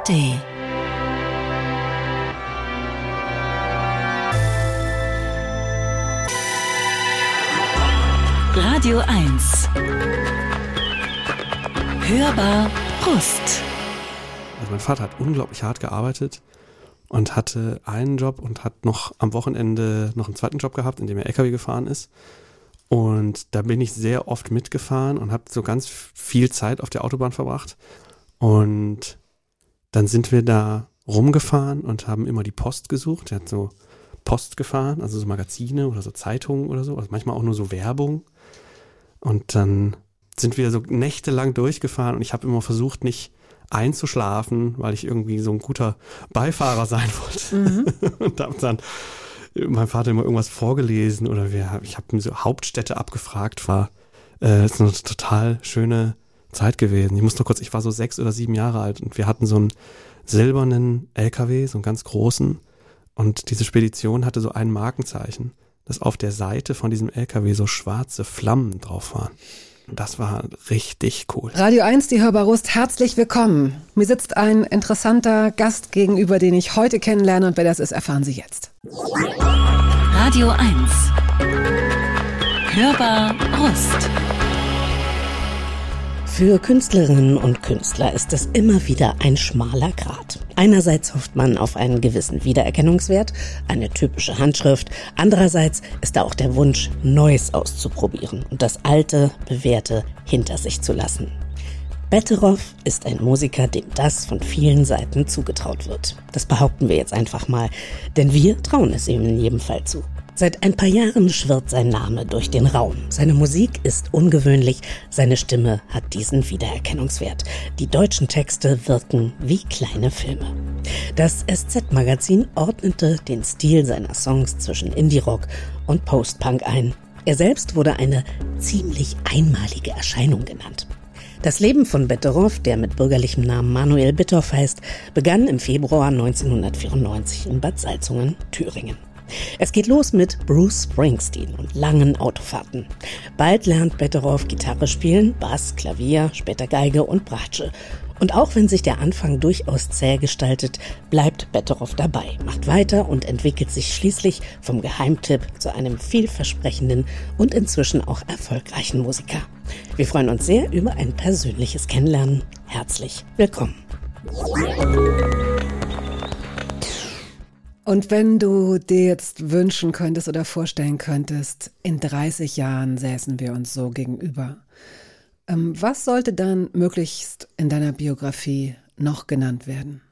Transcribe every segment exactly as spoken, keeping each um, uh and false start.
A R D. Radio eins. Hörbar Brust. Also mein Vater hat unglaublich hart gearbeitet und hatte einen Job und hat noch am Wochenende noch einen zweiten Job gehabt, in dem er L K W gefahren ist. Und da bin ich sehr oft mitgefahren und habe so ganz viel Zeit auf der Autobahn verbracht. Und dann sind wir da rumgefahren und haben immer die Post gesucht. Er hat so Post gefahren, also so Magazine oder so Zeitungen oder so, also manchmal auch nur so Werbung. Und dann sind wir so nächtelang durchgefahren und ich habe immer versucht, nicht einzuschlafen, weil ich irgendwie so ein guter Beifahrer sein wollte. Mhm. Und habe dann mein Vater immer irgendwas vorgelesen oder wir, ich habe mir so Hauptstädte abgefragt, war äh, ist eine total schöne Zeit gewesen. Ich muss nur kurz, ich war so sechs oder sieben Jahre alt und wir hatten so einen silbernen L K W, so einen ganz großen, und diese Spedition hatte so ein Markenzeichen, dass auf der Seite von diesem L K W so schwarze Flammen drauf waren. Das war richtig cool. Radio eins, die Hörbar Brust, herzlich willkommen. Mir sitzt ein interessanter Gast gegenüber, den ich heute kennenlerne, und wer das ist, erfahren Sie jetzt. Radio eins. Hörbar Brust. Für Künstlerinnen und Künstler ist es immer wieder ein schmaler Grat. Einerseits hofft man auf einen gewissen Wiedererkennungswert, eine typische Handschrift. Andererseits ist da auch der Wunsch, Neues auszuprobieren und das Alte, Bewährte hinter sich zu lassen. Betteroff ist ein Musiker, dem das von vielen Seiten zugetraut wird. Das behaupten wir jetzt einfach mal, denn wir trauen es ihm in jedem Fall zu. Seit ein paar Jahren schwirrt sein Name durch den Raum. Seine Musik ist ungewöhnlich, seine Stimme hat diesen Wiedererkennungswert. Die deutschen Texte wirken wie kleine Filme. Das S Z-Magazin ordnete den Stil seiner Songs zwischen Indie-Rock und Post-Punk ein. Er selbst wurde eine ziemlich einmalige Erscheinung genannt. Das Leben von Betteroff, der mit bürgerlichem Namen Manuel Bittorf heißt, begann im Februar neunzehnhundertvierundneunzig in Bad Salzungen, Thüringen. Es geht los mit Bruce Springsteen und langen Autofahrten. Bald lernt Betteroff Gitarre spielen, Bass, Klavier, später Geige und Bratsche. Und auch wenn sich der Anfang durchaus zäh gestaltet, bleibt Betteroff dabei, macht weiter und entwickelt sich schließlich vom Geheimtipp zu einem vielversprechenden und inzwischen auch erfolgreichen Musiker. Wir freuen uns sehr über ein persönliches Kennenlernen. Herzlich willkommen. Und wenn du dir jetzt wünschen könntest oder vorstellen könntest, in dreißig Jahren säßen wir uns so gegenüber, ähm, was sollte dann möglichst in deiner Biografie noch genannt werden?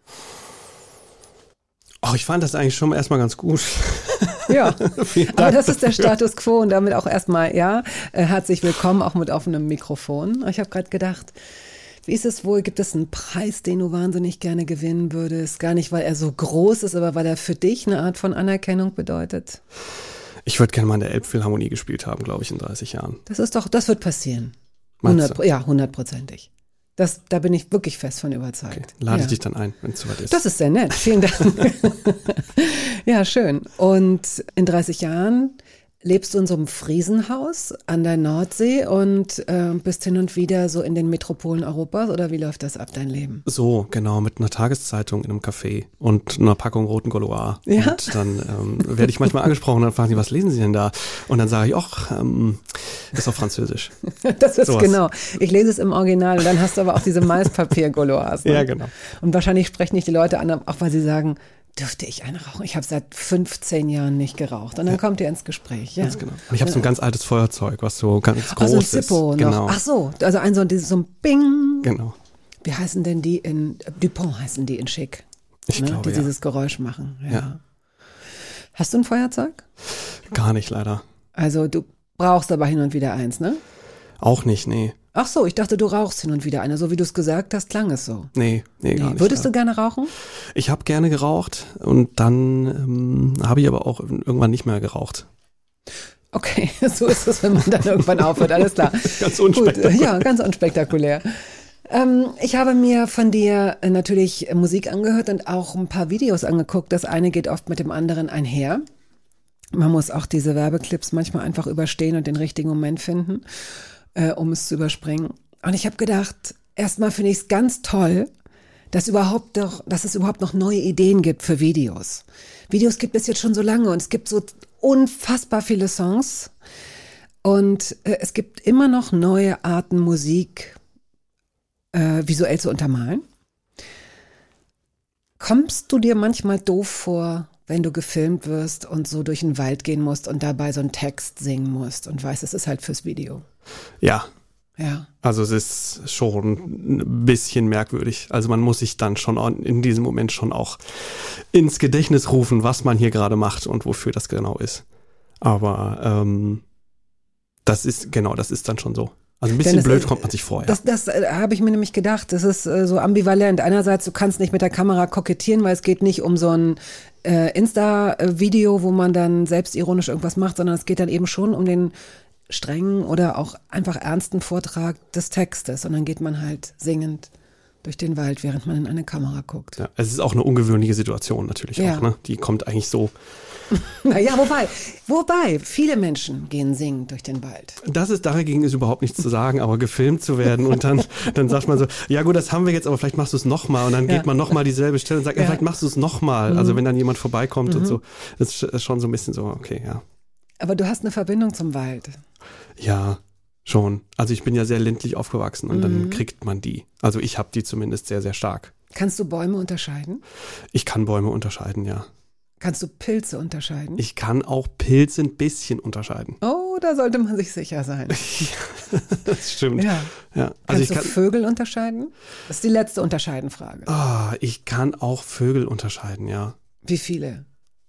Oh, ich fand das eigentlich schon erstmal ganz gut. Ja, aber das ist der Status quo und damit auch erstmal, ja, äh, herzlich willkommen, auch mit offenem Mikrofon. Ich habe gerade gedacht, wie ist es wohl, gibt es einen Preis, den du wahnsinnig gerne gewinnen würdest? Gar nicht, weil er so groß ist, aber weil er für dich eine Art von Anerkennung bedeutet? Ich würde gerne mal in der Elbphilharmonie gespielt haben, glaube ich, in dreißig Jahren. Das ist doch, das wird passieren. hundert, ja, hundertprozentig. Das, da bin ich wirklich fest von überzeugt. Okay, lade ja. ich dich dann ein, wenn es soweit ist. Das ist sehr nett, vielen Dank. Ja, schön. Und in dreißig Jahren lebst du in so einem Friesenhaus an der Nordsee und äh, bist hin und wieder so in den Metropolen Europas, oder wie läuft das ab, dein Leben? So, genau, mit einer Tageszeitung in einem Café und einer Packung roten Gaulois. Ja? Und dann ähm, werde ich manchmal angesprochen und dann fragen die, was lesen Sie denn da? Und dann sage ich, ach, ähm, ist auf Französisch. Das ist Sowas. Genau. Ich lese es im Original und dann hast du aber auch diese Maispapier-Gaulois. Ne? Ja, genau. Und wahrscheinlich sprechen nicht die Leute an, auch weil sie sagen, dürfte ich eine rauchen? Ich habe seit fünfzehn Jahren nicht geraucht. Und dann ja. kommt ihr ins Gespräch. Ja. Ganz genau. Und ich habe so ein ganz altes Feuerzeug, was so ganz groß also ein ist. Zippo noch. Genau. Ach so, also ein so, dieses, so ein Bing. Genau. Wie heißen denn die in, Dupont heißen die in Schick. Ich ne? glaube, Die ja. dieses Geräusch machen. Ja. Ja. Hast du ein Feuerzeug? Gar nicht, leider. Also du brauchst aber hin und wieder eins, ne? Auch nicht, nee. Ach so, ich dachte, du rauchst hin und wieder eine. So wie du es gesagt hast, klang es so. Nee, nee, gar nee. nicht. Würdest ja. du gerne rauchen? Ich habe gerne geraucht und dann ähm, habe ich aber auch irgendwann nicht mehr geraucht. Okay, so ist es, wenn man dann irgendwann aufhört, alles klar. Ganz unspektakulär. Gut, ja, ganz unspektakulär. Ähm, ich habe mir von dir natürlich Musik angehört und auch ein paar Videos angeguckt. Das eine geht oft mit dem anderen einher. Man muss auch diese Werbeclips manchmal einfach überstehen und den richtigen Moment finden, äh, um es zu überspringen. Und ich habe gedacht, erstmal finde ich es ganz toll, dass überhaupt doch, dass es überhaupt noch neue Ideen gibt für Videos. Videos gibt es jetzt schon so lange und es gibt so unfassbar viele Songs und äh, es gibt immer noch neue Arten, Musik äh, visuell zu untermalen. Kommst du dir manchmal doof vor, wenn du gefilmt wirst und so durch den Wald gehen musst und dabei so einen Text singen musst und weißt, es ist halt fürs Video? Ja. Ja. Also es ist schon ein bisschen merkwürdig. Also man muss sich dann schon in diesem Moment schon auch ins Gedächtnis rufen, was man hier gerade macht und wofür das genau ist. Aber ähm, das ist, genau, das ist dann schon so. Also ein bisschen das, blöd kommt man sich vor, ja. Das, das äh, habe ich mir nämlich gedacht. Das ist äh, so ambivalent. Einerseits, du kannst nicht mit der Kamera kokettieren, weil es geht nicht um so ein äh, Insta-Video, wo man dann selbstironisch irgendwas macht, sondern es geht dann eben schon um den strengen oder auch einfach ernsten Vortrag des Textes. Und dann geht man halt singend durch den Wald, während man in eine Kamera guckt. Ja, es ist auch eine ungewöhnliche Situation natürlich Ja. auch, ne? Die kommt eigentlich so. Naja, wobei, wobei, viele Menschen gehen singend durch den Wald. Das ist, dagegen ist überhaupt nichts zu sagen, aber gefilmt zu werden und dann, dann sagt man so, ja gut, das haben wir jetzt, aber vielleicht machst du es nochmal und dann Ja. geht man nochmal dieselbe Stelle und sagt, ja, Ja. vielleicht machst du es nochmal. Mhm. Also wenn dann jemand vorbeikommt Mhm. und so, das ist schon so ein bisschen so, okay, ja. Aber du hast eine Verbindung zum Wald. Ja, schon. Also ich bin ja sehr ländlich aufgewachsen und Mhm. dann kriegt man die. Also ich habe die zumindest sehr, sehr stark. Kannst du Bäume unterscheiden? Ich kann Bäume unterscheiden, ja. Kannst du Pilze unterscheiden? Ich kann auch Pilze ein bisschen unterscheiden. Oh, da sollte man sich sicher sein. Das stimmt. Ja. Ja. Also Kannst ich du kann, Vögel unterscheiden? Das ist die letzte Unterscheidenfrage. ah, ich kann auch Vögel unterscheiden, ja. Wie viele?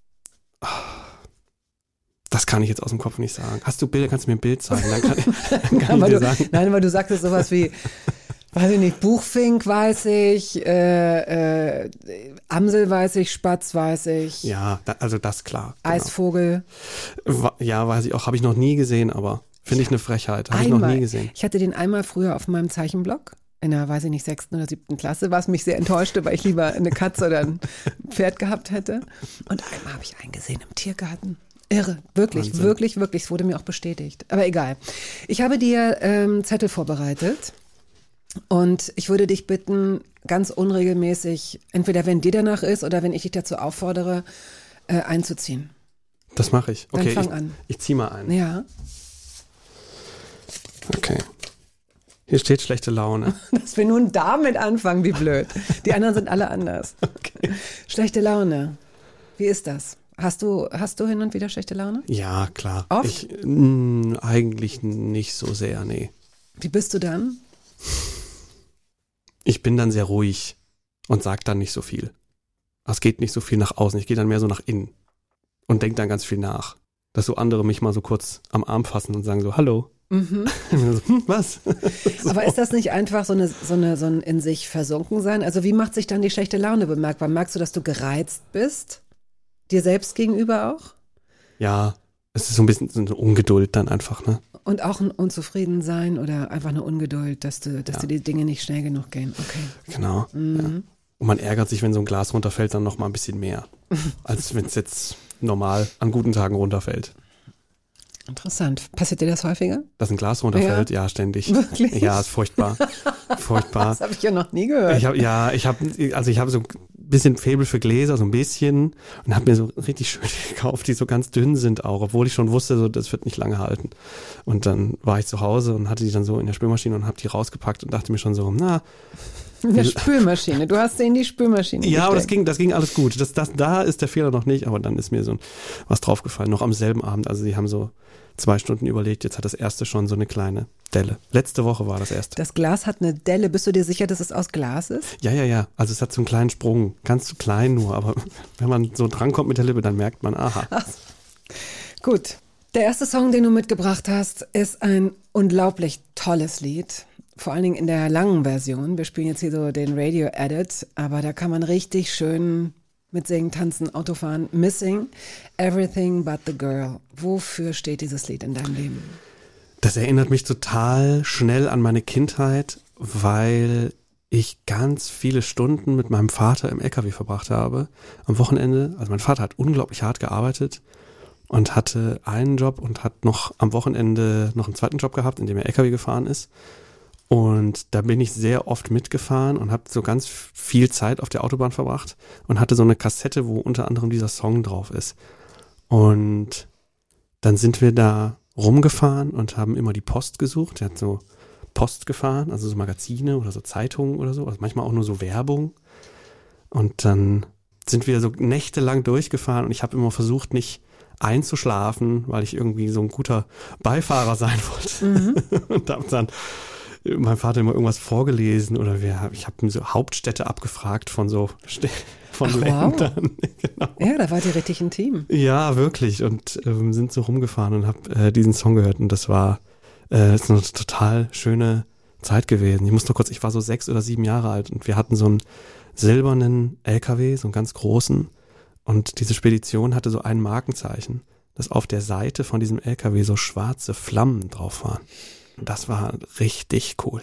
Das kann ich jetzt aus dem Kopf nicht sagen. Hast du Bilder, kannst du mir ein Bild zeigen? Dann kann, dann kann aber ich dir du, sagen. nein, aber du sagtest sowas wie, weiß ich nicht, Buchfink weiß ich, äh, äh, Amsel weiß ich, Spatz weiß ich, Ja, da, also das klar. Genau. Eisvogel. Wa- Ja, weiß ich auch. Habe ich noch nie gesehen, aber finde ich eine Frechheit. Habe ich noch Einmal. nie gesehen. Ich hatte den einmal früher auf meinem Zeichenblock. In der, weiß ich nicht, sechsten oder siebten Klasse, was mich sehr enttäuschte, weil ich lieber eine Katze oder ein Pferd gehabt hätte. Und einmal habe ich einen gesehen im Tiergarten. Irre, wirklich, Wahnsinn. wirklich, wirklich. Es wurde mir auch bestätigt. Aber egal. Ich habe dir ähm, Zettel vorbereitet und ich würde dich bitten, ganz unregelmäßig, entweder wenn dir danach ist oder wenn ich dich dazu auffordere, äh, einzuziehen. Das mache ich. Dann Okay, fang ich, an. ich ziehe mal ein. Ja, Okay. Hier steht schlechte Laune. dass wir nun damit anfangen, wie blöd. Die anderen sind alle anders. Okay. Schlechte Laune. Wie ist das? Hast du, hast du hin und wieder schlechte Laune? Ja, klar. Oft? Ich, mh, eigentlich nicht so sehr, nee. Wie bist du dann? Ich bin dann sehr ruhig und sag dann nicht so viel. Es geht nicht so viel nach außen. Ich gehe dann mehr so nach innen und denke dann ganz viel nach. Dass so andere mich mal so kurz am Arm fassen und sagen so, hallo. Mhm. so, hm, was? So. Aber ist das nicht einfach so, eine, so, eine, so ein in sich versunken sein? Also wie macht sich dann die schlechte Laune bemerkbar? Merkst du, dass du gereizt bist? Dir selbst gegenüber auch? Ja, es ist so ein bisschen so eine Ungeduld dann einfach, ne? Und auch ein Unzufriedensein oder einfach eine Ungeduld, dass du, dass Ja. dir die Dinge nicht schnell genug gehen. Okay. Genau. Mhm. Ja. Und man ärgert sich, wenn so ein Glas runterfällt, dann noch mal ein bisschen mehr, als wenn es jetzt normal an guten Tagen runterfällt. Interessant. Passiert dir das häufiger? Dass ein Glas runterfällt, ja, ständig. Wirklich? Ja, ist furchtbar. Furchtbar. Das habe ich ja noch nie gehört. Ich hab, ja, ich habe, also ich habe so ein bisschen Faible für Gläser, so ein bisschen, und habe mir so richtig schöne gekauft, die so ganz dünn sind auch, obwohl ich schon wusste, so das wird nicht lange halten. Und dann war ich zu Hause und hatte die dann so in der Spülmaschine und habe die rausgepackt und dachte mir schon so, na, In der Spülmaschine. Du hast sie in die Spülmaschine ja, aber das gesteckt. ging, das ging alles gut. Das, das, da ist der Fehler noch nicht, aber dann ist mir so ein, was draufgefallen, noch am selben Abend. Also sie haben so zwei Stunden überlegt, jetzt hat das erste schon so eine kleine Delle. Letzte Woche war das erste. Das Glas hat eine Delle. Bist du dir sicher, dass es aus Glas ist? Ja, ja, ja. Also es hat so einen kleinen Sprung. Ganz so klein nur, aber wenn man so drankommt mit der Lippe, dann merkt man, aha. Ach, gut. Der erste Song, den du mitgebracht hast, ist ein unglaublich tolles Lied. Vor allen Dingen in der langen Version. Wir spielen jetzt hier so den Radio-Edit, aber da kann man richtig schön mit Singen, Tanzen, Autofahren. Missing Everything But the Girl. Wofür steht dieses Lied in deinem Leben? Das erinnert mich total schnell an meine Kindheit, weil ich ganz viele Stunden mit meinem Vater im L K W verbracht habe. Am Wochenende, also mein Vater hat unglaublich hart gearbeitet und hatte einen Job und hat noch am Wochenende noch einen zweiten Job gehabt, in dem er L K W gefahren ist. Und da bin ich sehr oft mitgefahren und habe so ganz viel Zeit auf der Autobahn verbracht und hatte so eine Kassette, wo unter anderem dieser Song drauf ist. Und dann sind wir da rumgefahren und haben immer die Post gesucht. Der hat so Post gefahren, also so Magazine oder so Zeitungen oder so, also manchmal auch nur so Werbung. Und dann sind wir so nächtelang durchgefahren und ich habe immer versucht, nicht einzuschlafen, weil ich irgendwie so ein guter Beifahrer sein wollte. Mhm. Und habe dann mein Vater immer irgendwas vorgelesen oder wir, ich habe so Hauptstädte abgefragt von so von Ach, Ländern. Wow. Genau. Ja, da wart ihr richtig intim. Ja, wirklich. Und ähm, sind so rumgefahren und habe äh, diesen Song gehört und das war äh, das ist eine total schöne Zeit gewesen. Ich muss nur kurz, ich war so sechs oder sieben Jahre alt und wir hatten so einen silbernen L K W, so einen ganz großen, und diese Spedition hatte so ein Markenzeichen, dass auf der Seite von diesem L K W so schwarze Flammen drauf waren. Das war richtig cool.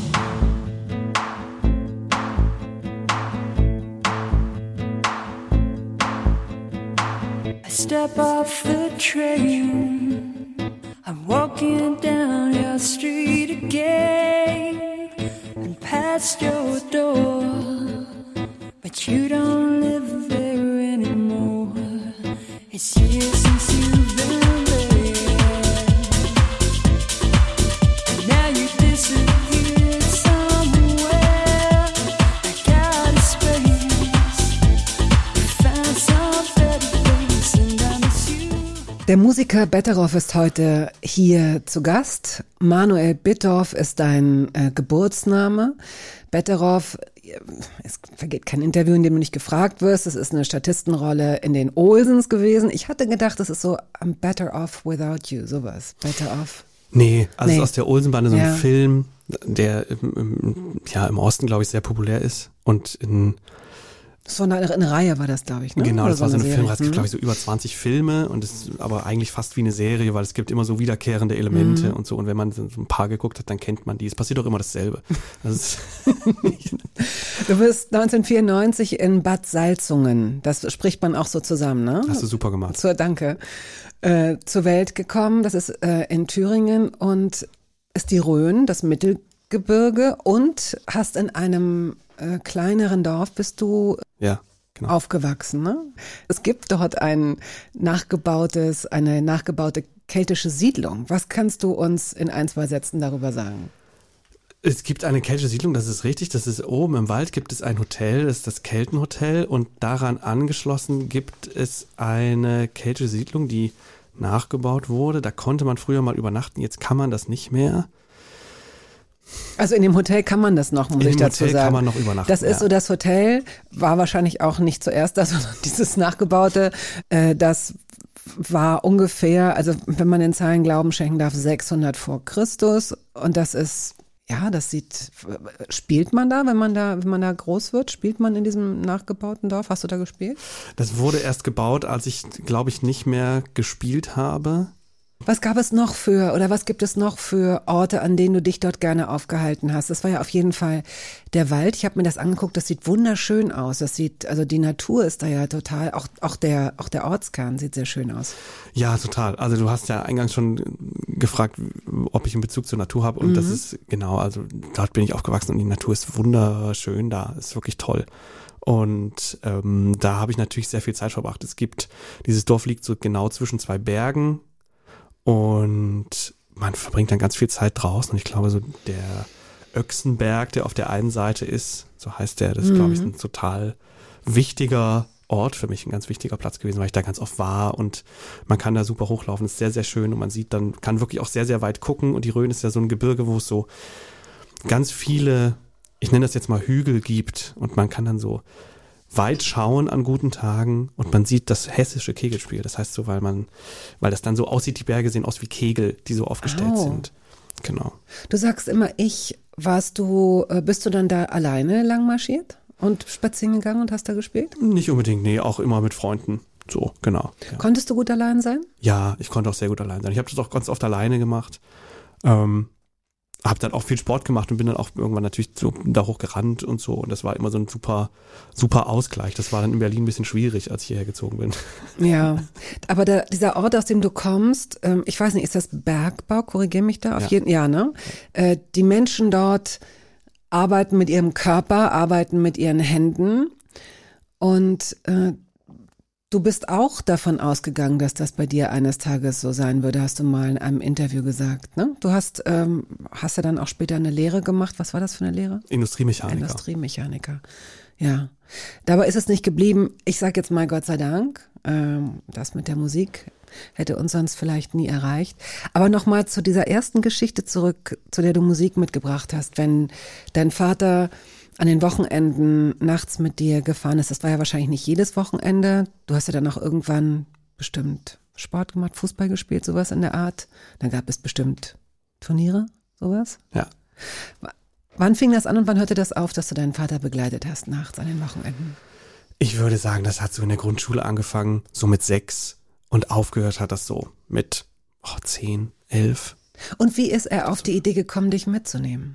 I step off the train, I'm walking down your street again and past your door, but you don't live there anymore. It's years since you've been Der Musiker Betteroff ist heute hier zu Gast. Manuel Bittorf ist dein äh, Geburtsname. Betteroff, es vergeht kein Interview, in dem du nicht gefragt wirst. Es ist eine Statistenrolle in den Olsens gewesen. Ich hatte gedacht, das ist so I'm better off without you, sowas. Better off. Nee, also Nee. es ist aus der Olsenbande so ein Ja. Film, der im, im, ja, im Osten, glaube ich, sehr populär ist. Und in So eine, eine Reihe war das, glaube ich, ne? Genau, Oder das war so eine Serie. Filmreihe. Es gibt, Mhm. glaube ich, so über zwanzig Filme und es ist aber eigentlich fast wie eine Serie, weil es gibt immer so wiederkehrende Elemente Mhm. und so. Und wenn man so ein paar geguckt hat, dann kennt man die. Es passiert doch immer dasselbe. Das ist Du bist neunzehnhundertvierundneunzig in Bad Salzungen, das spricht man auch so zusammen, ne? hast du super gemacht. Zur Danke. Äh, zur Welt gekommen, das ist äh, in Thüringen und ist die Rhön, das Mittelgebirge, und hast in einem äh, kleineren Dorf bist du Ja, genau. aufgewachsen, ne? Es gibt dort ein nachgebautes, eine nachgebaute keltische Siedlung. Was kannst du uns in ein, zwei Sätzen darüber sagen? Es gibt eine keltische Siedlung, das ist richtig. Das ist oben im Wald gibt es ein Hotel, das ist das Keltenhotel, und daran angeschlossen gibt es eine keltische Siedlung, die nachgebaut wurde. Da konnte man früher mal übernachten, jetzt kann man das nicht mehr. Also in dem Hotel kann man das noch, muss In ich dem dazu Hotel sagen. kann man noch übernachten, Das ist ja. so, das Hotel war wahrscheinlich auch nicht zuerst das, sondern dieses nachgebaute, äh, das war ungefähr, also wenn man den Zahlen Glauben schenken darf, sechshundert vor Christus, und das ist, ja, das sieht, spielt man da, wenn man da, wenn man da groß wird, spielt man in diesem nachgebauten Dorf? Hast du da gespielt? Das wurde erst gebaut, als ich, glaube ich, nicht mehr gespielt habe. Was gab es noch für, oder was gibt es noch für Orte, an denen du dich dort gerne aufgehalten hast? Das war ja auf jeden Fall der Wald. Ich habe mir das angeguckt, das sieht wunderschön aus. Das sieht, also die Natur ist da ja total, auch, auch der, auch der Ortskern sieht sehr schön aus. Ja, total. Also du hast ja eingangs schon gefragt, ob ich einen Bezug zur Natur habe, und Mhm. das ist genau, also dort bin ich aufgewachsen und die Natur ist wunderschön da, ist wirklich toll. Und ähm, da habe ich natürlich sehr viel Zeit verbracht. Es gibt, dieses Dorf liegt so genau zwischen zwei Bergen und man verbringt dann ganz viel Zeit draußen, und ich glaube so der Öchsenberg, der auf der einen Seite ist, so heißt der, das ist, glaube ich, ein total wichtiger Ort für mich, ein ganz wichtiger Platz gewesen, weil ich da ganz oft war, und man kann da super hochlaufen, ist sehr, sehr schön, und man sieht dann, kann wirklich auch sehr, sehr weit gucken, und die Rhön ist ja so ein Gebirge, wo es so ganz viele, ich nenne das jetzt mal Hügel gibt, und man kann dann so weit schauen an guten Tagen, und man sieht das hessische Kegelspiel, das heißt so, weil man, weil das dann so aussieht, die Berge sehen aus wie Kegel, die so aufgestellt Oh. sind. Genau. Du sagst immer ich, warst du, äh, bist du dann da alleine lang marschiert und spazieren gegangen und hast da gespielt? Nicht unbedingt, nee, auch immer mit Freunden. So, genau. Ja. Konntest du gut allein sein? Ja, ich konnte auch sehr gut allein sein. Ich habe das auch ganz oft alleine gemacht. Ähm, habe dann auch viel Sport gemacht und bin dann auch irgendwann natürlich so da hoch gerannt und so. Und das war immer so ein super, super Ausgleich. Das war dann in Berlin ein bisschen schwierig, als ich hierher gezogen bin. Ja, aber der, dieser Ort, aus dem du kommst, ähm, ich weiß nicht, ist das Bergbau? Korrigiere mich da. Auf Ja. jeden, ja, ne? Äh, die Menschen dort arbeiten mit ihrem Körper, arbeiten mit ihren Händen. Und äh, du bist auch davon ausgegangen, dass das bei dir eines Tages so sein würde, hast du mal in einem Interview gesagt, ne? Du hast, ähm, hast ja dann auch später eine Lehre gemacht. Was war das für eine Lehre? Industriemechaniker. Industriemechaniker, ja. Dabei ist es nicht geblieben. Ich sage jetzt mal Gott sei Dank, ähm, das mit der Musik hätte uns sonst vielleicht nie erreicht. Aber nochmal zu dieser ersten Geschichte zurück, zu der du Musik mitgebracht hast, wenn dein Vater an den Wochenenden nachts mit dir gefahren ist. Das war ja wahrscheinlich nicht jedes Wochenende. Du hast ja dann auch irgendwann bestimmt Sport gemacht, Fußball gespielt, sowas in der Art. Dann gab es bestimmt Turniere, sowas. Ja. W- Wann fing das an und wann hörte das auf, dass du deinen Vater begleitet hast nachts an den Wochenenden? Ich würde sagen, das hat so in der Grundschule angefangen, so mit sechs. Und aufgehört hat das so mit oh, zehn, elf. Und wie ist er auf die Idee gekommen, dich mitzunehmen?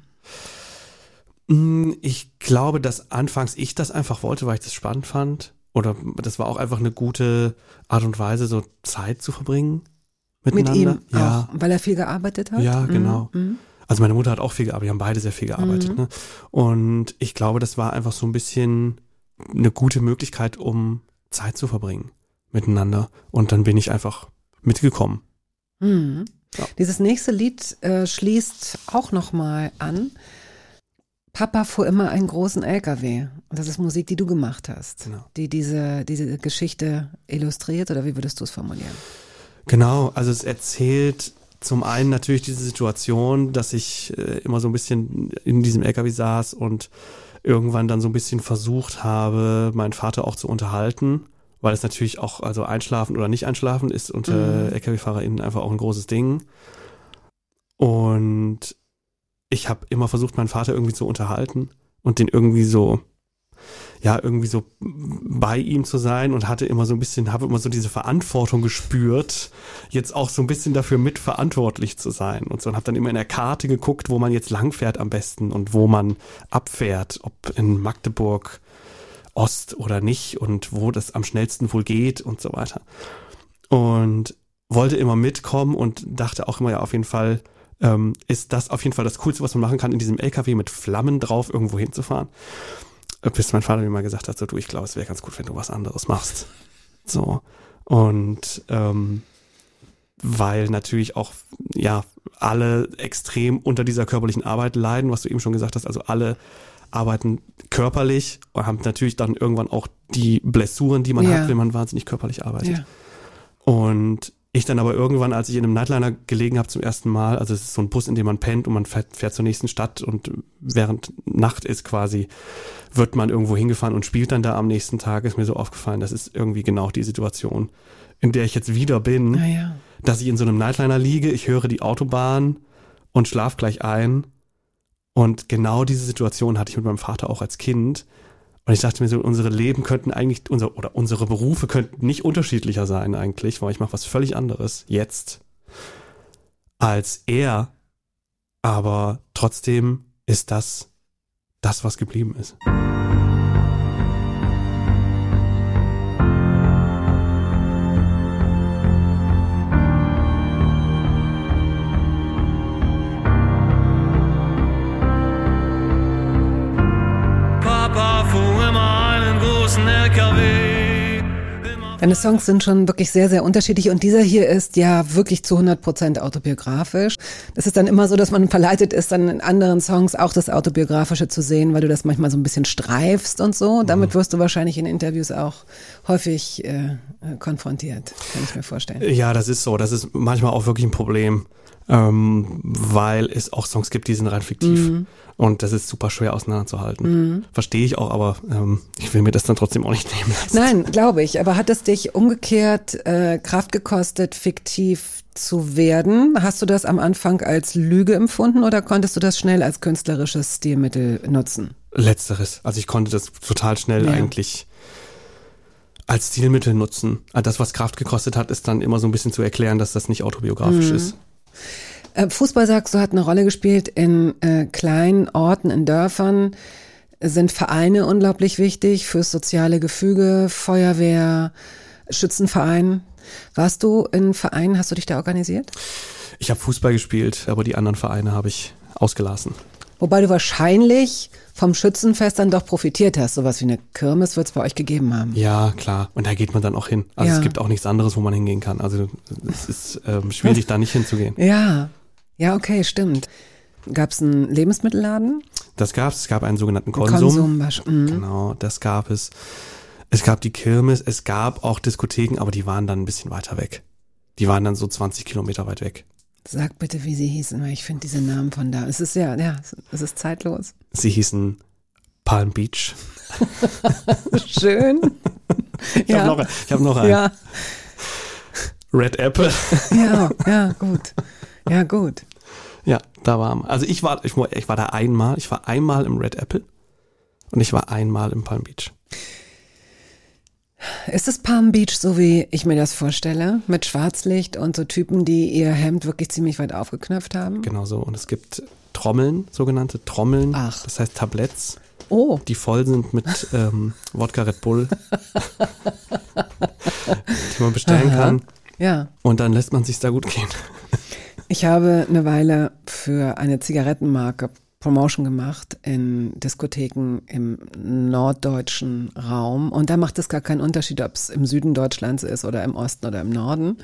Ich glaube, dass anfangs ich das einfach wollte, weil ich das spannend fand. Oder das war auch einfach eine gute Art und Weise, so Zeit zu verbringen Mit miteinander. ihm ja. auch, weil er viel gearbeitet hat? Ja, genau. Mhm. Also meine Mutter hat auch viel gearbeitet, wir haben beide sehr viel gearbeitet. Mhm. Ne? Und ich glaube, das war einfach so ein bisschen eine gute Möglichkeit, um Zeit zu verbringen miteinander. Und dann bin ich einfach mitgekommen. Mhm. Ja. Dieses nächste Lied äh, schließt auch nochmal an. Papa fuhr immer einen großen L K W. Und das ist Musik, die du gemacht hast, Genau. die diese, diese Geschichte illustriert, oder wie würdest du es formulieren? Genau, also es erzählt zum einen natürlich diese Situation, dass ich äh, immer so ein bisschen in diesem L K W saß und irgendwann dann so ein bisschen versucht habe, meinen Vater auch zu unterhalten, weil es natürlich auch, also einschlafen oder nicht einschlafen ist unter Mhm. L K W-FahrerInnen einfach auch ein großes Ding. Und ich habe immer versucht, meinen Vater irgendwie zu unterhalten und den irgendwie so, ja, irgendwie so bei ihm zu sein und hatte immer so ein bisschen, habe immer so diese Verantwortung gespürt, jetzt auch so ein bisschen dafür mitverantwortlich zu sein und so, und habe dann immer in der Karte geguckt, wo man jetzt langfährt am besten und wo man abfährt, ob in Magdeburg Ost oder nicht und wo das am schnellsten wohl geht und so weiter. Und wollte immer mitkommen und dachte auch immer, ja, auf jeden Fall ähm, ist das auf jeden Fall das Coolste, was man machen kann, in diesem L K W mit Flammen drauf irgendwo hinzufahren. Bis mein Vater mir mal gesagt hat, so, du, ich glaube, es wäre ganz gut, wenn du was anderes machst. So. Und ähm, weil natürlich auch, ja, alle extrem unter dieser körperlichen Arbeit leiden, was du eben schon gesagt hast, also alle arbeiten körperlich und haben natürlich dann irgendwann auch die Blessuren, die man Ja. hat, wenn man wahnsinnig körperlich arbeitet. Ja. Und ich dann aber irgendwann, als ich in einem Nightliner gelegen habe zum ersten Mal, also es ist so ein Bus, in dem man pennt und man fährt, fährt zur nächsten Stadt und während Nacht ist quasi, wird man irgendwo hingefahren und spielt dann da am nächsten Tag, ist mir so aufgefallen, das ist irgendwie genau die Situation, in der ich jetzt wieder bin, Naja. dass ich in so einem Nightliner liege, ich höre die Autobahn und schlaf gleich ein. Und genau diese Situation hatte ich mit meinem Vater auch als Kind. Und ich dachte mir so, unsere Leben könnten eigentlich, unser, oder unsere Berufe könnten nicht unterschiedlicher sein eigentlich, weil ich mache was völlig anderes jetzt als er. Aber trotzdem ist das das, was geblieben ist. Papa fuhr immer einen großen L K W. Deine Songs sind schon wirklich sehr, sehr unterschiedlich und dieser hier ist ja wirklich zu hundert Prozent autobiografisch. Das ist dann immer so, dass man verleitet ist, dann in anderen Songs auch das Autobiografische zu sehen, weil du das manchmal so ein bisschen streifst und so. Damit wirst du wahrscheinlich in Interviews auch häufig äh, konfrontiert, kann ich mir vorstellen. Ja, das ist so. Das ist manchmal auch wirklich ein Problem, ähm, weil es auch Songs gibt, die sind rein fiktiv. Mhm. Und das ist super schwer auseinanderzuhalten. Mhm. Verstehe ich auch, aber ähm, ich will mir das dann trotzdem auch nicht nehmen lassen. Nein, glaube ich. Aber hat es dich umgekehrt äh, Kraft gekostet, fiktiv zu werden? Hast du das am Anfang als Lüge empfunden oder konntest du das schnell als künstlerisches Stilmittel nutzen? Letzteres. Also ich konnte das total schnell Ja. eigentlich als Stilmittel nutzen. Also das, was Kraft gekostet hat, ist dann immer so ein bisschen zu erklären, dass das nicht autobiografisch Mhm. ist. Äh, Fußball, sagst du, hat eine Rolle gespielt in äh, kleinen Orten, in Dörfern. Sind Vereine unglaublich wichtig fürs soziale Gefüge, Feuerwehr, Schützenverein. Warst du in Vereinen, hast du dich da organisiert? Ich habe Fußball gespielt, aber die anderen Vereine habe ich ausgelassen. Wobei du wahrscheinlich vom Schützenfest dann doch profitiert hast. Sowas wie eine Kirmes wird es bei euch gegeben haben. Ja, klar. Und da geht man dann auch hin. Also Ja. es gibt auch nichts anderes, wo man hingehen kann. Also es ist ähm, schwierig, da nicht hinzugehen. Ja, ja, okay, stimmt. Gab es einen Lebensmittelladen? Das gab es. Es gab einen sogenannten Konsum. Konsum wasch- mhm. Genau, das gab es. Es gab die Kirmes, es gab auch Diskotheken, aber die waren dann ein bisschen weiter weg. Die waren dann so zwanzig Kilometer weit weg. Sag bitte, wie sie hießen, weil ich finde diese Namen von da. Es ist ja, ja, es ist zeitlos. Sie hießen Palm Beach. Schön. Ich ja. habe noch, ich hab noch einen. ja, Red Apple. ja, ja, gut. Ja, gut. Ja, da war, also ich war, ich, war- ich war da einmal, ich war einmal im Red Apple und ich war einmal im Palm Beach. Ist es Palm Beach, so wie ich mir das vorstelle, mit Schwarzlicht und so Typen, die ihr Hemd wirklich ziemlich weit aufgeknöpft haben? Genau so. Und es gibt Trommeln, sogenannte Trommeln. Ach. Das heißt Tabletts, Oh, die voll sind mit ähm, Wodka Red Bull, die man bestellen Aha. kann. ja. Und dann lässt man sich da gut gehen. Ich habe eine Weile für eine Zigarettenmarke Promotion gemacht in Diskotheken im norddeutschen Raum. Und da macht es gar keinen Unterschied, ob es im Süden Deutschlands ist oder im Osten oder im Norden.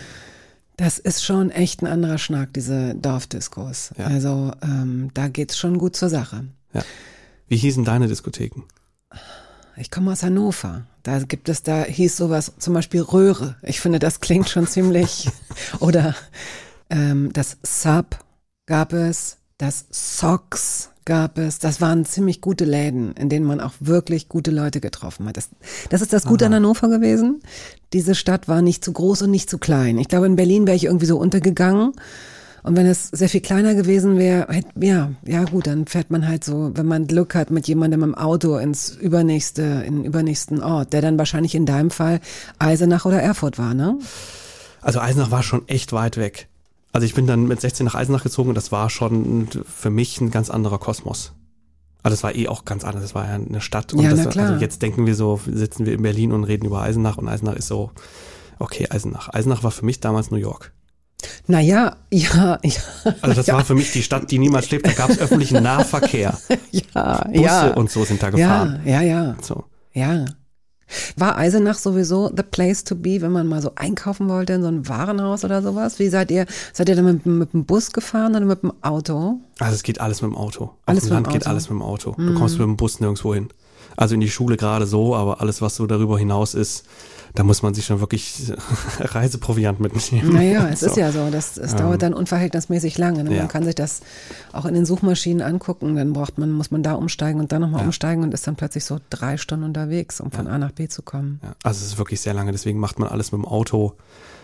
Das ist schon echt ein anderer Schnack, diese Dorfdiskos. Ja. Also ähm, da geht's schon gut zur Sache. Ja. Wie hießen deine Diskotheken? Ich komme aus Hannover. Da gibt es, da hieß sowas, zum Beispiel Röhre. Ich finde, das klingt schon ziemlich. Oder ähm, das Sub gab es, das Socks gab es. Das waren ziemlich gute Läden, in denen man auch wirklich gute Leute getroffen hat. Das, das ist das Gute an Hannover gewesen. Diese Stadt war nicht zu groß und nicht zu klein. Ich glaube, in Berlin wäre ich irgendwie so untergegangen. Und wenn es sehr viel kleiner gewesen wäre, hätte, ja, ja gut, dann fährt man halt so, wenn man Glück hat, mit jemandem im Auto ins übernächste, in den übernächsten Ort, der dann wahrscheinlich in deinem Fall Eisenach oder Erfurt war, ne? Also Eisenach war schon echt weit weg. Also ich bin dann mit sechzehn nach Eisenach gezogen und das war schon für mich ein ganz anderer Kosmos. Also das war eh auch ganz anders, das war ja eine Stadt. Und Ja, das, na klar. Also jetzt denken wir so, sitzen wir in Berlin und reden über Eisenach und Eisenach ist so, okay, Eisenach. Eisenach war für mich damals New York. Naja, ja, ja. Also das ja, war für mich die Stadt, die niemals schläft. Da gab es öffentlichen Nahverkehr. ja, Busse ja. und so sind da gefahren. Ja, ja, ja, So. ja. War Eisenach sowieso the place to be, wenn man mal so einkaufen wollte in so ein Warenhaus oder sowas? Wie seid ihr, seid ihr dann mit, mit dem Bus gefahren oder mit dem Auto? Also es geht alles mit dem Auto. Alles Auf dem mit dem Land geht Auto. alles mit dem Auto. Du kommst mit dem Bus nirgendwo hin. Also in die Schule gerade so, aber alles, was so darüber hinaus ist, da muss man sich schon wirklich Reiseproviant mitnehmen. Naja, es So. ist ja so, das, es dauert dann unverhältnismäßig lange. Ne? ja. Man kann sich das auch in den Suchmaschinen angucken, dann braucht man, muss man da umsteigen und dann nochmal Ja. umsteigen und ist dann plötzlich so drei Stunden unterwegs, um von A nach B zu kommen. Ja, also es ist wirklich sehr lange, deswegen macht man alles mit dem Auto.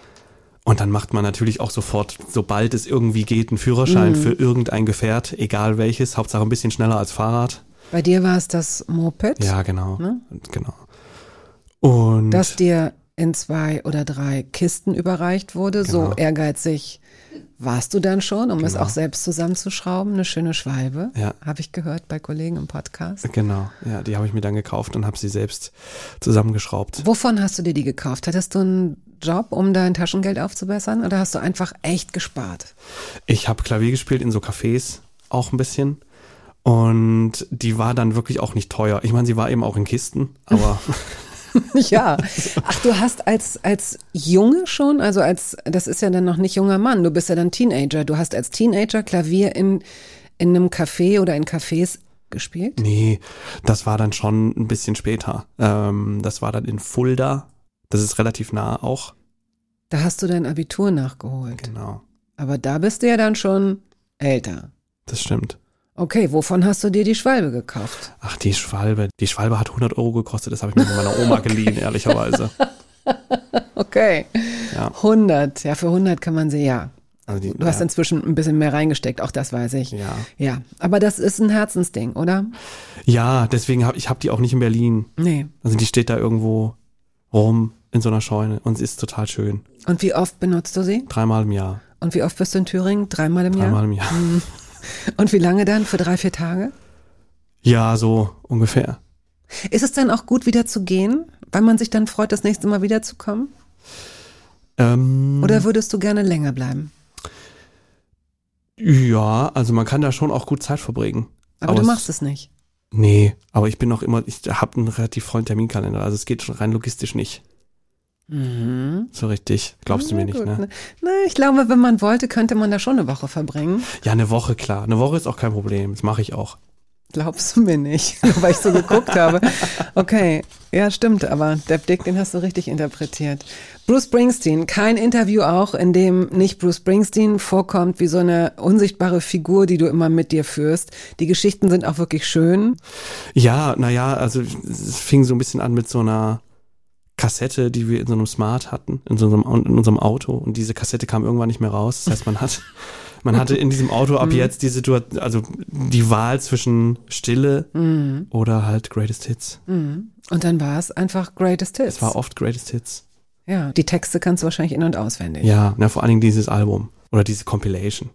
Und dann macht man natürlich auch sofort, sobald es irgendwie geht, einen Führerschein für irgendein Gefährt, egal welches, Hauptsache ein bisschen schneller als Fahrrad. Bei dir war es das Moped, Ja, genau. Ne? Genau. Und das dir in zwei oder drei Kisten überreicht wurde. So Genau. ehrgeizig warst du dann schon, um es Genau. auch selbst zusammenzuschrauben. Eine schöne Schwalbe, Ja. habe ich gehört bei Kollegen im Podcast. Genau, ja, die habe ich mir dann gekauft und habe sie selbst zusammengeschraubt. Wovon hast du dir die gekauft? Hattest du einen Job, um dein Taschengeld aufzubessern oder hast du einfach echt gespart? Ich habe Klavier gespielt in so Cafés, auch ein bisschen. Und die war dann wirklich auch nicht teuer. Ich meine, sie war eben auch in Kisten, aber Ja. Ach, du hast als, als Junge schon, also als, das ist ja dann noch nicht junger Mann, du bist ja dann Teenager. Du hast als Teenager Klavier in, in einem Café oder in Cafés gespielt? nee, das war dann schon ein bisschen später. Ähm, das war dann in Fulda. Das ist relativ nah auch. Da hast du dein Abitur nachgeholt. Genau, Aber da bist du ja dann schon älter. das stimmt. Okay, wovon hast du dir die Schwalbe gekauft? Ach, die Schwalbe. Die Schwalbe hat hundert Euro gekostet. Das habe ich mir von meiner Oma geliehen, ehrlicherweise. Okay. Ja. hundert. Ja, für hundert kann man sie, ja. Also die, Du hast ja, inzwischen ein bisschen mehr reingesteckt, auch das weiß ich. ja. Ja, aber das ist ein Herzensding, oder? ja, deswegen habe ich hab die auch nicht in Berlin. Nee. Also die steht da irgendwo rum in so einer Scheune und sie ist total schön. Und wie oft benutzt du sie? Dreimal im Jahr. Und wie oft bist du in Thüringen? Dreimal im Jahr? Dreimal im Jahr. Und wie lange dann? Für drei, vier Tage? Ja, so ungefähr. Ist es dann auch gut, wieder zu gehen, weil man sich dann freut, das nächste Mal wiederzukommen? Ähm, Oder würdest du gerne länger bleiben? Ja, also man kann da schon auch gut Zeit verbringen. Aber, aber du machst es nicht. Nee, aber ich bin auch immer, ich habe einen relativ vollen Terminkalender, also es geht schon rein logistisch nicht. Mhm. So richtig, glaubst du Na mir gut, nicht, ne? Na, ich glaube, wenn man wollte, könnte man da schon eine Woche verbringen. Ja, eine Woche, klar. Eine Woche ist auch kein Problem, das mache ich auch. Glaubst du mir nicht, weil ich so geguckt habe. Okay, ja stimmt, aber der Dick, den hast du richtig interpretiert. Bruce Springsteen, kein Interview auch, in dem nicht Bruce Springsteen vorkommt wie so eine unsichtbare Figur, die du immer mit dir führst. Die Geschichten sind auch wirklich schön. Ja, naja, also es fing so ein bisschen an mit so einer Kassette, die wir in so einem Smart hatten, in, so einem, in unserem Auto, und diese Kassette kam irgendwann nicht mehr raus. Das heißt, man hat Man hatte in diesem Auto ab jetzt die Situation, also die Wahl zwischen Stille mm. oder halt Greatest Hits. Mm. Und dann war es einfach Greatest Hits. Es war oft Greatest Hits. Ja, die Texte kannst du wahrscheinlich in- und auswendig. Ja, na, vor allen Dingen dieses Album oder diese Compilation.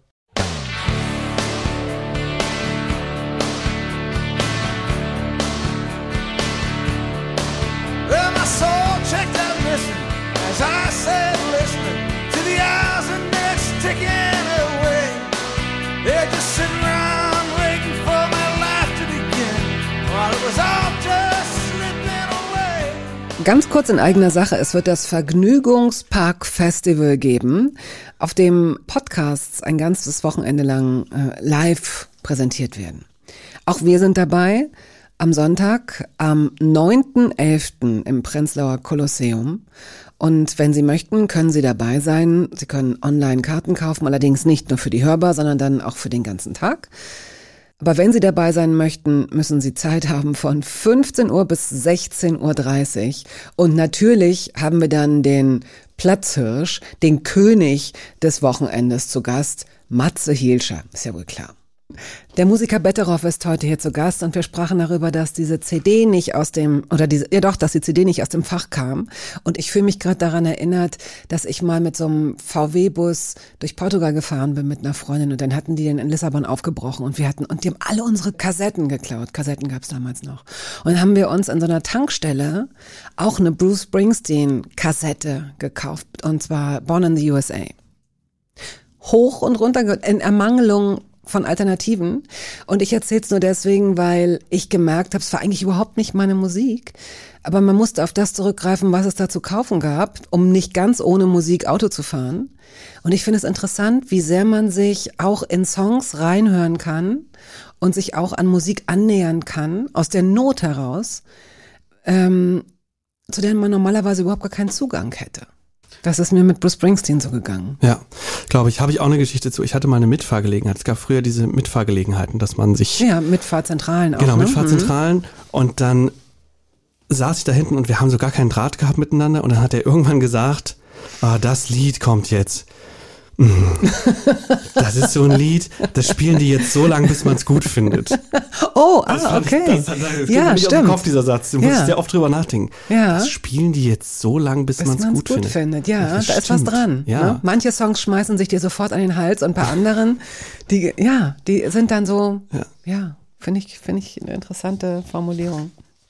Well, my soul checked out missing as I sat listening to the hours and minutes ticking away. They're just sitting around waiting for my life to begin while it was all just slipping away. Ganz kurz in eigener Sache, es wird das Vergnügungspark-Festival geben, auf dem Podcasts ein ganzes Wochenende lang äh, live präsentiert werden. Auch wir sind dabei. Am Sonntag, am neunten elften im Prenzlauer Kolosseum. Und wenn Sie möchten, können Sie dabei sein. Sie können online Karten kaufen, allerdings nicht nur für die Hörbar, sondern dann auch für den ganzen Tag. Aber wenn Sie dabei sein möchten, müssen Sie Zeit haben von fünfzehn Uhr bis sechzehn Uhr dreißig. Und natürlich haben wir dann den Platzhirsch, den König des Wochenendes zu Gast, Matze Hielscher, ist ja wohl klar. Der Musiker Betteroff ist heute hier zu Gast und wir sprachen darüber, dass diese C D nicht aus dem, oder diese, ja doch, dass die C D nicht aus dem Fach kam. Und ich fühle mich gerade daran erinnert, dass ich mal mit so einem V W-Bus durch Portugal gefahren bin mit einer Freundin und dann hatten die den in Lissabon aufgebrochen und wir hatten, und die haben alle unsere Kassetten geklaut. Kassetten gab es damals noch. Und dann haben wir uns an so einer Tankstelle auch eine Bruce Springsteen-Kassette gekauft und zwar Born in the U S A. Hoch und runter, in Ermangelung von Alternativen. Und ich erzähle es nur deswegen, weil ich gemerkt habe, es war eigentlich überhaupt nicht meine Musik, aber man musste auf das zurückgreifen, was es da zu kaufen gab, um nicht ganz ohne Musik Auto zu fahren. Und ich finde es interessant, wie sehr man sich auch in Songs reinhören kann und sich auch an Musik annähern kann, aus der Not heraus, ähm, zu der man normalerweise überhaupt gar keinen Zugang hätte. Das ist mir mit Bruce Springsteen so gegangen. Ja, glaube ich, habe ich auch eine Geschichte zu. Ich hatte mal eine Mitfahrgelegenheit. Es gab früher diese Mitfahrgelegenheiten, dass man sich... Ja, Mitfahrzentralen auch. Genau, ne? Mitfahrzentralen. Mhm. Und dann saß ich da hinten und wir haben so gar keinen Draht gehabt miteinander. Und dann hat er irgendwann gesagt, ah, das Lied kommt jetzt. Das ist so ein Lied, das spielen die jetzt so lange, bis man es gut findet. Oh, ah, okay. Das, das, das, das ja, mir nicht stimmt. Auf den Kopf, dieser Satz. Du musst ja. sehr oft drüber nachdenken. Ja. Das spielen die jetzt so lange, bis, bis man es gut, gut findet. findet. Ja, das da ist was dran. Ja. Ne? Manche Songs schmeißen sich dir sofort an den Hals und bei anderen, die, ja, die sind dann so, ja, ja finde ich, finde ich eine interessante Formulierung.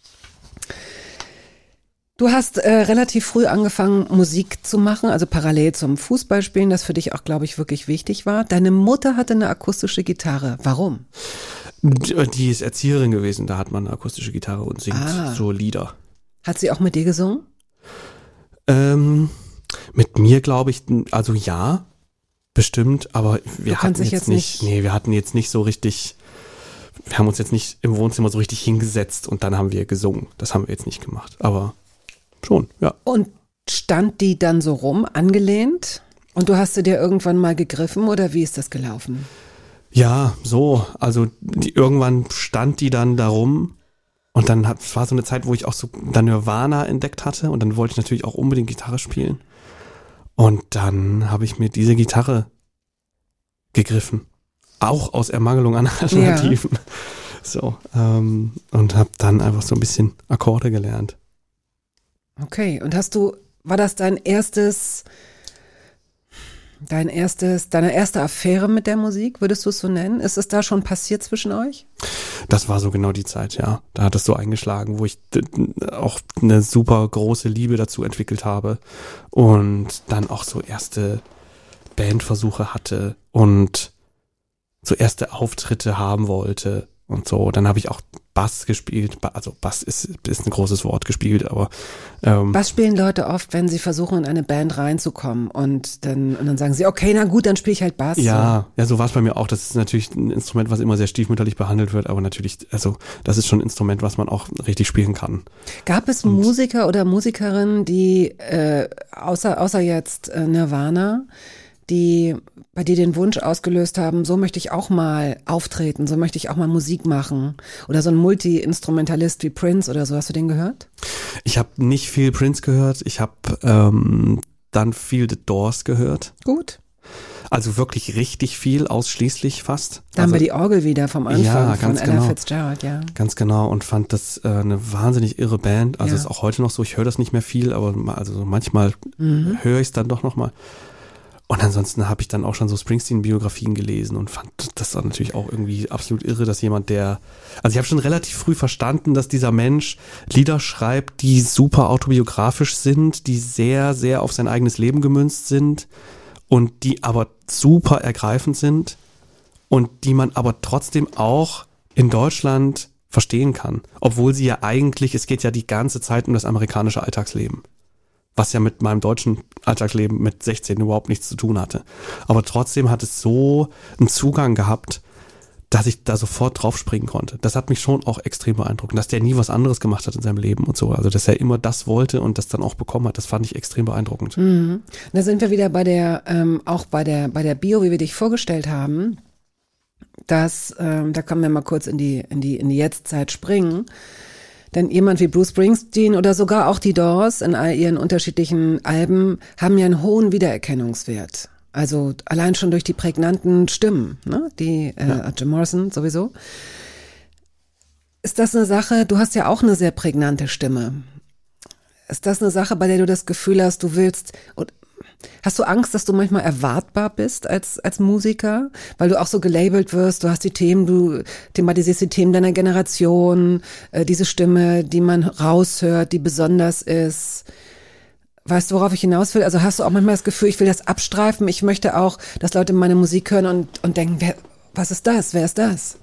Du hast äh, relativ früh angefangen, Musik zu machen, also parallel zum Fußballspielen, das für dich auch, glaube ich, wirklich wichtig war. Deine Mutter hatte eine akustische Gitarre. Warum? Die ist Erzieherin gewesen, da hat man eine akustische Gitarre und singt ah. so Lieder. Hat sie auch mit dir gesungen? Ähm, mit mir, glaube ich, also ja, bestimmt, aber wir hatten jetzt, jetzt nicht, nicht, nee, wir hatten jetzt nicht so richtig, wir haben uns jetzt nicht im Wohnzimmer so richtig hingesetzt und dann haben wir gesungen. Das haben wir jetzt nicht gemacht, aber schon, ja. Und stand die dann so rum, angelehnt? Und du hast sie dir irgendwann mal gegriffen oder wie ist das gelaufen? Ja, so. Also die, irgendwann stand die dann da rum und dann hat, es war so eine Zeit, wo ich auch so dann Nirvana entdeckt hatte und dann wollte ich natürlich auch unbedingt Gitarre spielen. Und dann habe ich mir diese Gitarre gegriffen. Auch aus Ermangelung an Alternativen. Ja. So, ähm, und habe dann einfach so ein bisschen Akkorde gelernt. Okay, und hast du, war das dein erstes, Dein erstes, deine erste Affäre mit der Musik, würdest du es so nennen? Ist es da schon passiert zwischen euch? Das war so genau die Zeit, ja. Da hat es so eingeschlagen, wo ich d- auch eine super große Liebe dazu entwickelt habe und dann auch so erste Bandversuche hatte und so erste Auftritte haben wollte und so. Dann habe ich auch Bass gespielt, also Bass ist, ist ein großes Wort gespielt, aber ähm, Bass spielen Leute oft, wenn sie versuchen, in eine Band reinzukommen und dann, und dann sagen sie, okay, na gut, dann spiele ich halt Bass. ja, ja, so war es bei mir auch. Das ist natürlich ein Instrument, was immer sehr stiefmütterlich behandelt wird, aber natürlich, also das ist schon ein Instrument, was man auch richtig spielen kann. Gab es Und- Musiker oder Musikerinnen, die äh, außer, außer jetzt äh, Nirvana, die bei dir den Wunsch ausgelöst haben, so möchte ich auch mal auftreten, so möchte ich auch mal Musik machen? Oder so ein Multi-Instrumentalist wie Prince oder so, hast du den gehört? Ich habe nicht viel Prince gehört, ich habe ähm, dann viel The Doors gehört. Gut. Also wirklich richtig viel, ausschließlich fast. Da also, haben wir die Orgel wieder vom Anfang Ja, von ganz Ella genau. Fitzgerald, ja. Ganz genau, und fand das äh, eine wahnsinnig irre Band. Also Ja. ist auch heute noch so, ich höre das nicht mehr viel, aber ma- also so manchmal Mhm. höre ich es dann doch nochmal. Und ansonsten habe ich dann auch schon so Springsteen-Biografien gelesen und fand das dann natürlich auch irgendwie absolut irre, dass jemand, der, also ich habe schon relativ früh verstanden, dass dieser Mensch Lieder schreibt, die super autobiografisch sind, die sehr, sehr auf sein eigenes Leben gemünzt sind und die aber super ergreifend sind und die man aber trotzdem auch in Deutschland verstehen kann. Obwohl sie ja eigentlich, es geht ja die ganze Zeit um das amerikanische Alltagsleben. Was ja mit meinem deutschen Alltagsleben mit sechzehn überhaupt nichts zu tun hatte. Aber trotzdem hat es so einen Zugang gehabt, dass ich da sofort draufspringen konnte. Das hat mich schon auch extrem beeindruckt. Dass der nie was anderes gemacht hat in seinem Leben und so. Also, dass er immer das wollte und das dann auch bekommen hat, das fand ich extrem beeindruckend. Mhm. Da sind wir wieder bei der, ähm, auch bei der, bei der Bio, wie wir dich vorgestellt haben. Dass, ähm, da können wir mal kurz in die, in die, in die Jetztzeit springen. Denn jemand wie Bruce Springsteen oder sogar auch die Doors in all ihren unterschiedlichen Alben haben ja einen hohen Wiedererkennungswert. Also allein schon durch die prägnanten Stimmen, ne? Die äh, Ja. Jim Morrison sowieso. Ist das eine Sache, du hast ja auch eine sehr prägnante Stimme. Ist das eine Sache, bei der du das Gefühl hast, du willst, und hast du Angst, dass du manchmal erwartbar bist als, als Musiker? Weil du auch so gelabelt wirst, du hast die Themen, du thematisierst die Themen deiner Generation, äh, diese Stimme, die man raushört, die besonders ist. Weißt du, worauf ich hinaus will? Also hast du auch manchmal das Gefühl, ich will das abstreifen, ich möchte auch, dass Leute meine Musik hören und, und denken, wer, was ist das? Wer ist das?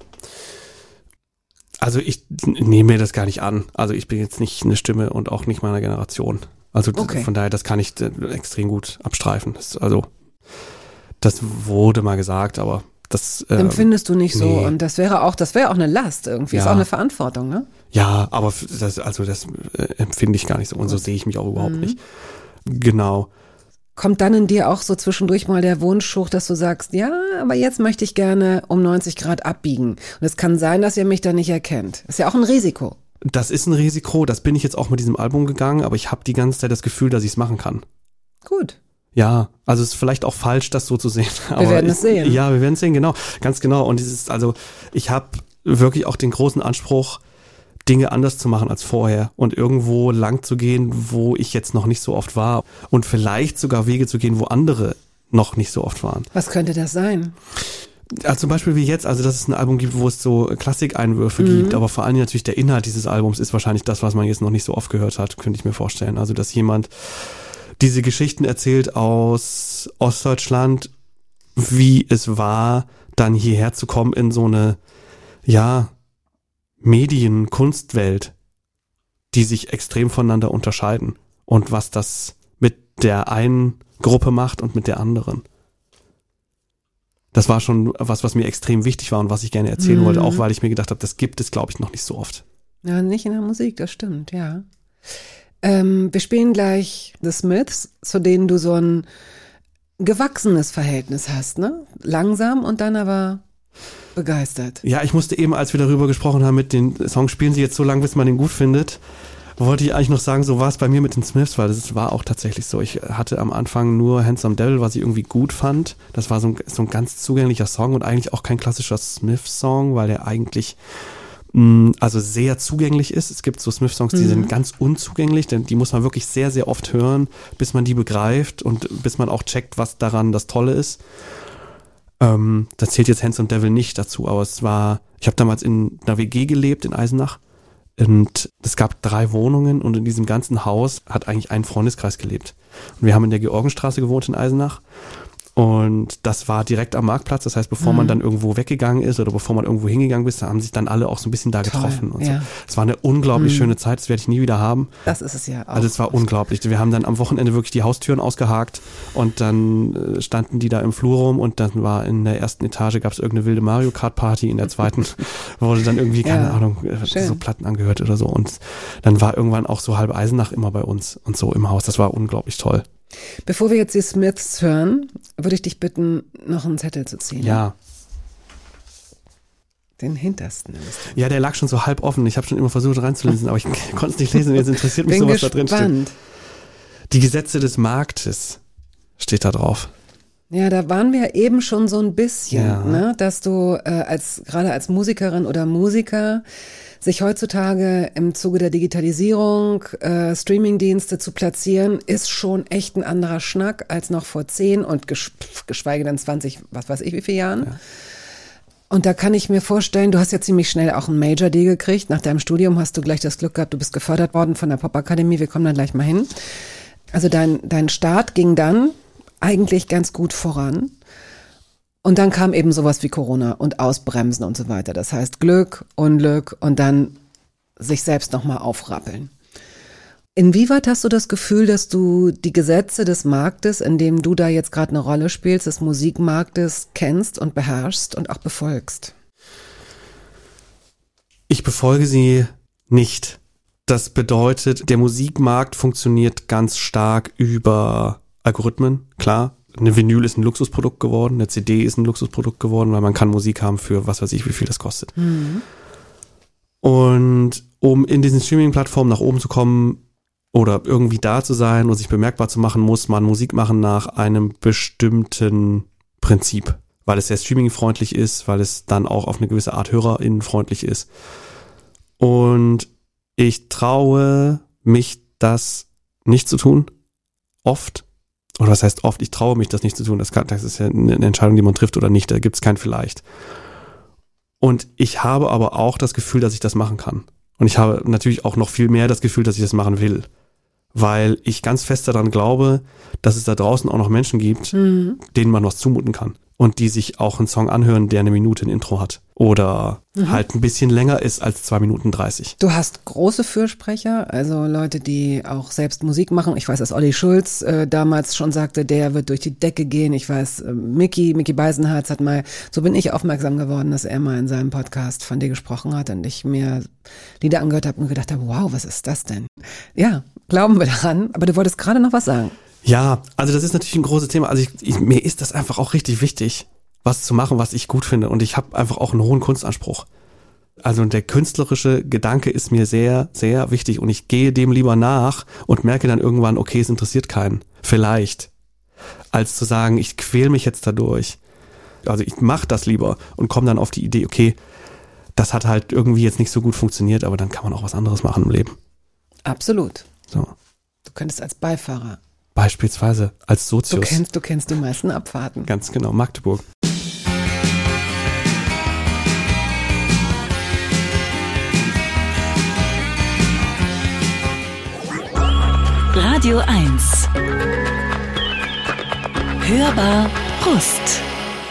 Also ich nehme mir das gar nicht an. Also ich bin jetzt nicht eine Stimme und auch nicht meiner Generation. Also Okay. von daher, das kann ich äh, extrem gut abstreifen. Das, also das wurde mal gesagt, aber das ähm, Empfindest du nicht so? nee. Und das wäre auch, das wäre auch eine Last irgendwie, ist Ja. auch eine Verantwortung, ne? ja, aber f- das, also das äh, empfinde ich gar nicht so und so sehe ich mich auch überhaupt nicht. Genau. Kommt dann in dir auch so zwischendurch mal der Wunsch hoch, dass du sagst, ja, aber jetzt möchte ich gerne um neunzig Grad abbiegen. Und es kann sein, dass ihr mich da nicht erkennt. Ist ja auch ein Risiko. Das ist ein Risiko, das bin ich jetzt auch mit diesem Album gegangen, aber ich habe die ganze Zeit das Gefühl, dass ich es machen kann. Gut. Ja, also es ist vielleicht auch falsch, das so zu sehen. Wir werden es sehen. Ja, wir werden es sehen, genau. Ganz genau. Und dieses, also ich habe wirklich auch den großen Anspruch, Dinge anders zu machen als vorher und irgendwo lang zu gehen, wo ich jetzt noch nicht so oft war und vielleicht sogar Wege zu gehen, wo andere noch nicht so oft waren. Was könnte das sein? Also zum Beispiel wie jetzt, also dass es ein Album gibt, wo es so Klassikeinwürfe gibt, aber vor allem natürlich der Inhalt dieses Albums ist wahrscheinlich das, was man jetzt noch nicht so oft gehört hat, könnte ich mir vorstellen. Also dass jemand diese Geschichten erzählt aus Ostdeutschland, wie es war, dann hierher zu kommen in so eine, ja, Medien-, Kunstwelt, die sich extrem voneinander unterscheiden und was das mit der einen Gruppe macht und mit der anderen. Das war schon was, was mir extrem wichtig war und was ich gerne erzählen Mhm. wollte, auch weil ich mir gedacht habe, das gibt es, glaube ich, noch nicht so oft. Ja, nicht in der Musik, das stimmt, ja. Ähm, wir spielen gleich The Smiths, zu denen du so ein gewachsenes Verhältnis hast, ne? Langsam und dann aber begeistert. Ja, ich musste eben, als wir darüber gesprochen haben, mit den Songs spielen sie jetzt so lange, bis man den gut findet, wollte ich eigentlich noch sagen, so war es bei mir mit den Smiths, weil das war auch tatsächlich so. Ich hatte am Anfang nur Handsome Devil, was ich irgendwie gut fand. Das war so ein, so ein ganz zugänglicher Song und eigentlich auch kein klassischer Smith-Song, weil der eigentlich also sehr zugänglich ist. Es gibt so Smith-Songs, die mhm. sind ganz unzugänglich, denn die muss man wirklich sehr, sehr oft hören, bis man die begreift und bis man auch checkt, was daran das Tolle ist. Ähm, da zählt jetzt Handsome Devil nicht dazu, aber es war, ich habe damals in einer W G gelebt in Eisenach und es gab drei Wohnungen und in diesem ganzen Haus hat eigentlich ein Freundeskreis gelebt. Und wir haben in der Georgenstraße gewohnt in Eisenach. Und das war direkt am Marktplatz, das heißt, bevor mhm. man dann irgendwo weggegangen ist oder bevor man irgendwo hingegangen ist, da haben sich dann alle auch so ein bisschen da Toll, getroffen und ja. so. Es war eine unglaublich mhm. schöne Zeit, das werde ich nie wieder haben. Das ist es ja auch. Also es war unglaublich. Wir haben dann am Wochenende wirklich die Haustüren ausgehakt und dann standen die da im Flur rum und dann war in der ersten Etage gab es irgendeine wilde Mario Kart Party, in der zweiten wurde dann irgendwie, keine ja, Ahnung, schön. so Platten angehört oder so und dann war irgendwann auch so halb Eisenach immer bei uns und so im Haus. Das war unglaublich toll. Bevor wir jetzt die Smiths hören, würde ich dich bitten, noch einen Zettel zu ziehen. Ja. Den hintersten. Ja, der lag schon so halb offen. Ich habe schon immer versucht reinzulesen, aber ich konnte es nicht lesen. Jetzt interessiert mich Bin so, was gespannt. da drin steht. Die Gesetze des Marktes steht da drauf. Ja, da waren wir eben schon so ein bisschen, ja. ne, dass du äh, als gerade als Musikerin oder Musiker sich heutzutage im Zuge der Digitalisierung äh, Streamingdienste zu platzieren, ist schon echt ein anderer Schnack als noch vor zehn und gesch- geschweige denn zwanzig, was weiß ich wie viele Jahren. Ja. Und da kann ich mir vorstellen, du hast ja ziemlich schnell auch einen Major-Deal gekriegt. Nach deinem Studium hast du gleich das Glück gehabt, du bist gefördert worden von der Popakademie, wir kommen da gleich mal hin. Also dein, dein Start ging dann eigentlich ganz gut voran. Und dann kam eben sowas wie Corona und Ausbremsen und so weiter. Das heißt Glück, Unglück und dann sich selbst nochmal aufrappeln. Inwieweit hast du das Gefühl, dass du die Gesetze des Marktes, in dem du da jetzt gerade eine Rolle spielst, des Musikmarktes kennst und beherrschst und auch befolgst? Ich befolge sie nicht. Das bedeutet, der Musikmarkt funktioniert ganz stark über Algorithmen, klar. Eine Vinyl ist ein Luxusprodukt geworden, eine C D ist ein Luxusprodukt geworden, weil man kann Musik haben für was weiß ich, wie viel das kostet. Mhm. Und um in diesen Streaming-Plattformen nach oben zu kommen oder irgendwie da zu sein und sich bemerkbar zu machen, muss man Musik machen nach einem bestimmten Prinzip, weil es sehr streamingfreundlich ist, weil es dann auch auf eine gewisse Art hörerinnenfreundlich ist. Und ich traue mich, das nicht zu tun, oft. Oder was heißt oft, ich traue mich, das nicht zu tun. Das, kann, das ist ja eine Entscheidung, die man trifft oder nicht. Da gibt es kein Vielleicht. Und ich habe aber auch das Gefühl, dass ich das machen kann. Und ich habe natürlich auch noch viel mehr das Gefühl, dass ich das machen will. Weil ich ganz fest daran glaube, dass es da draußen auch noch Menschen gibt, mhm. denen man was zumuten kann. Und die sich auch einen Song anhören, der eine Minute ein Intro hat. Oder mhm. halt ein bisschen länger ist als zwei Minuten dreißig. Du hast große Fürsprecher, also Leute, die auch selbst Musik machen. Ich weiß, dass Olli Schulz äh, damals schon sagte, der wird durch die Decke gehen. Ich weiß, äh, Micky, Micky Beisenherz hat mal, so bin ich aufmerksam geworden, dass er mal in seinem Podcast von dir gesprochen hat und ich mir Lieder angehört habe und gedacht habe, wow, was ist das denn? Ja, glauben wir daran, aber du wolltest gerade noch was sagen. Ja, also das ist natürlich ein großes Thema. Also ich, ich, mir ist das einfach auch richtig wichtig, was zu machen, was ich gut finde. Und ich habe einfach auch einen hohen Kunstanspruch. Also der künstlerische Gedanke ist mir sehr, sehr wichtig. Und ich gehe dem lieber nach und merke dann irgendwann, okay, es interessiert keinen. Vielleicht. Als zu sagen, ich quäl mich jetzt dadurch. Also ich mache das lieber und komme dann auf die Idee, okay, das hat halt irgendwie jetzt nicht so gut funktioniert, aber dann kann man auch was anderes machen im Leben. Absolut. So. Du könntest als Beifahrer. Beispielsweise als Sozius. Du kennst, du kennst die meisten Abfahrten. Ganz genau, Magdeburg. Radio eins. Hörbar Brust.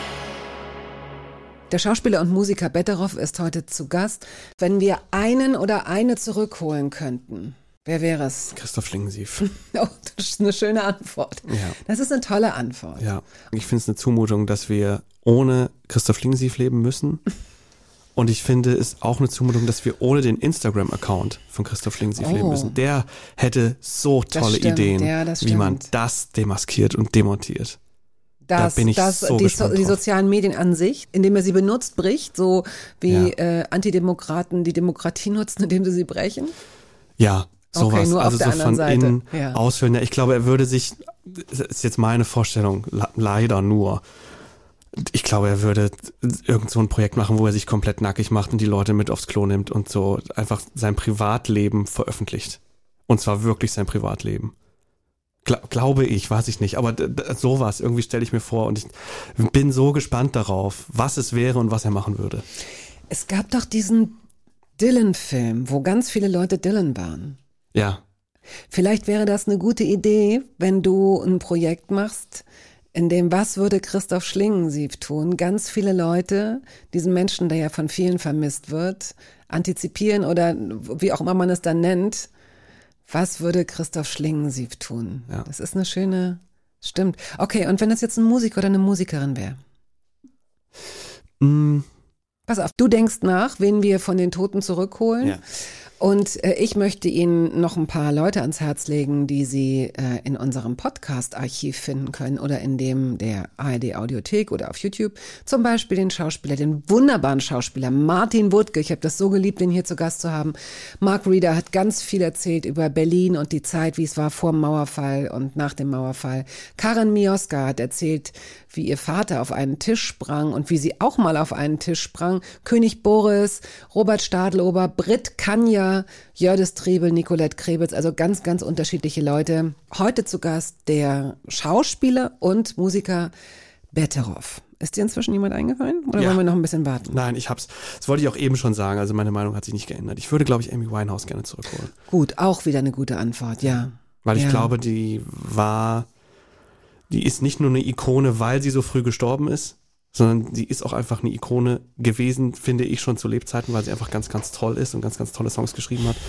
Der Schauspieler und Musiker Betteroff ist heute zu Gast. Wenn wir einen oder eine zurückholen könnten, wer wäre es? Christoph Schlingensief. Oh, das ist eine schöne Antwort. Ja. Das ist eine tolle Antwort. Ja, ich finde es eine Zumutung, dass wir ohne Christoph Schlingensief leben müssen. Und ich finde es auch eine Zumutung, dass wir ohne den Instagram-Account von Christoph Schlingensief oh. leben müssen. Der hätte so tolle stimmt, Ideen, ja, wie man das demaskiert und demontiert. Das, da bin ich das, so die, gespannt die drauf. sozialen Medien an sich, indem er sie benutzt, bricht, so wie Ja. äh, Antidemokraten die Demokratie nutzen, indem sie sie brechen. Ja, sowas. Okay, nur auf also der so anderen von Seite. innen Ja. ausfüllen. Ich glaube, er würde sich, das ist jetzt meine Vorstellung, leider nur, Ich glaube, er würde irgend so ein Projekt machen, wo er sich komplett nackig macht und die Leute mit aufs Klo nimmt und so einfach sein Privatleben veröffentlicht. Und zwar wirklich sein Privatleben. Gla- glaube ich, weiß ich nicht. Aber d- d- sowas irgendwie stelle ich mir vor und ich bin so gespannt darauf, was es wäre und was er machen würde. Es gab doch diesen Dylan-Film, wo ganz viele Leute Dylan waren. Ja. Vielleicht wäre das eine gute Idee, wenn du ein Projekt machst, in dem was würde Christoph Schlingensief tun? Ganz viele Leute, diesen Menschen, der ja von vielen vermisst wird, antizipieren oder wie auch immer man es dann nennt. Was würde Christoph Schlingensief tun? Ja. Das ist eine schöne, stimmt. Okay, und wenn das jetzt ein Musiker oder eine Musikerin wäre? Mm. Pass auf, du denkst nach, wen wir von den Toten zurückholen. Ja. Und äh, ich möchte Ihnen noch ein paar Leute ans Herz legen, die Sie äh, in unserem Podcast-Archiv finden können oder in dem der A R D-Audiothek oder auf YouTube. Zum Beispiel den Schauspieler, den wunderbaren Schauspieler Martin Wuttke. Ich habe das so geliebt, den hier zu Gast zu haben. Mark Reeder hat ganz viel erzählt über Berlin und die Zeit, wie es war vor dem Mauerfall und nach dem Mauerfall. Karen Mioska hat erzählt, wie ihr Vater auf einen Tisch sprang und wie sie auch mal auf einen Tisch sprang. König Boris, Robert Stadlober, Britt Kanja, Jördis Triebel, Nicolette Krebitz, also ganz, ganz unterschiedliche Leute. Heute zu Gast der Schauspieler und Musiker Betteroff. Ist dir inzwischen jemand eingefallen oder Ja. wollen wir noch ein bisschen warten? Nein, ich hab's. Das wollte ich auch eben schon sagen. Also meine Meinung hat sich nicht geändert. Ich würde, glaube ich, Amy Winehouse gerne zurückholen. Gut, auch wieder eine gute Antwort, ja. Weil ich ja. glaube, die war, die ist nicht nur eine Ikone, weil sie so früh gestorben ist, sondern sie ist auch einfach eine Ikone gewesen, finde ich, schon zu Lebzeiten, weil sie einfach ganz, ganz toll ist und ganz, ganz tolle Songs geschrieben hat.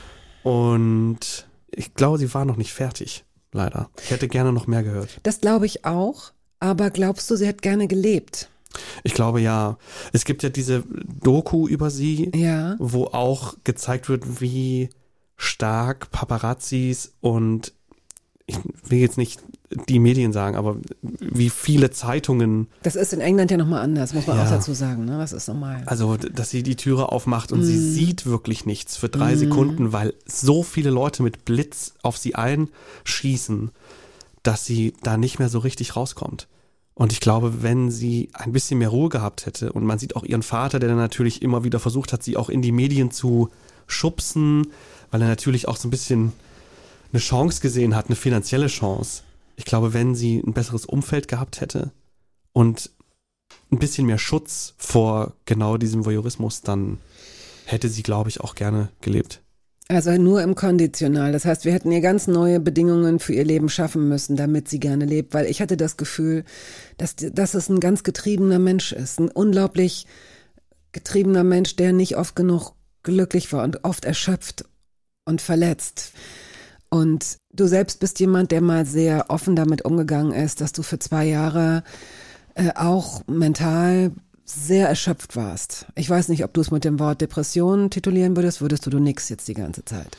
Und ich glaube, sie war noch nicht fertig, leider. Ich hätte gerne noch mehr gehört. Das glaube ich auch, aber glaubst du, sie hat gerne gelebt? Ich glaube, ja. Es gibt ja diese Doku über sie, Ja. wo auch gezeigt wird, wie stark Paparazzis und ich will jetzt nicht die Medien sagen, aber wie viele Zeitungen, Das ist in England ja nochmal anders, muss man Ja. auch dazu sagen, ne? Das ist normal. also dass sie die Türe aufmacht und Mm. sie sieht wirklich nichts für drei Mm. Sekunden, weil so viele Leute mit Blitz auf sie einschießen, dass sie da nicht mehr so richtig rauskommt. Und ich glaube, wenn sie ein bisschen mehr Ruhe gehabt hätte und man sieht auch ihren Vater, der dann natürlich immer wieder versucht hat, sie auch in die Medien zu schubsen, weil er natürlich auch so ein bisschen eine Chance gesehen hat, eine finanzielle Chance. Ich glaube, wenn sie ein besseres Umfeld gehabt hätte und ein bisschen mehr Schutz vor genau diesem Voyeurismus, dann hätte sie, glaube ich, auch gerne gelebt. Also nur im Konditional. Das heißt, wir hätten ihr ganz neue Bedingungen für ihr Leben schaffen müssen, damit sie gerne lebt. Weil ich hatte das Gefühl, dass, dass es ein ganz getriebener Mensch ist. Ein unglaublich getriebener Mensch, der nicht oft genug glücklich war und oft erschöpft und verletzt. Und du selbst bist jemand, der mal sehr offen damit umgegangen ist, dass du für zwei Jahre äh, auch mental sehr erschöpft warst. Ich weiß nicht, ob du es mit dem Wort Depression titulieren würdest, würdest du, du nix jetzt die ganze Zeit.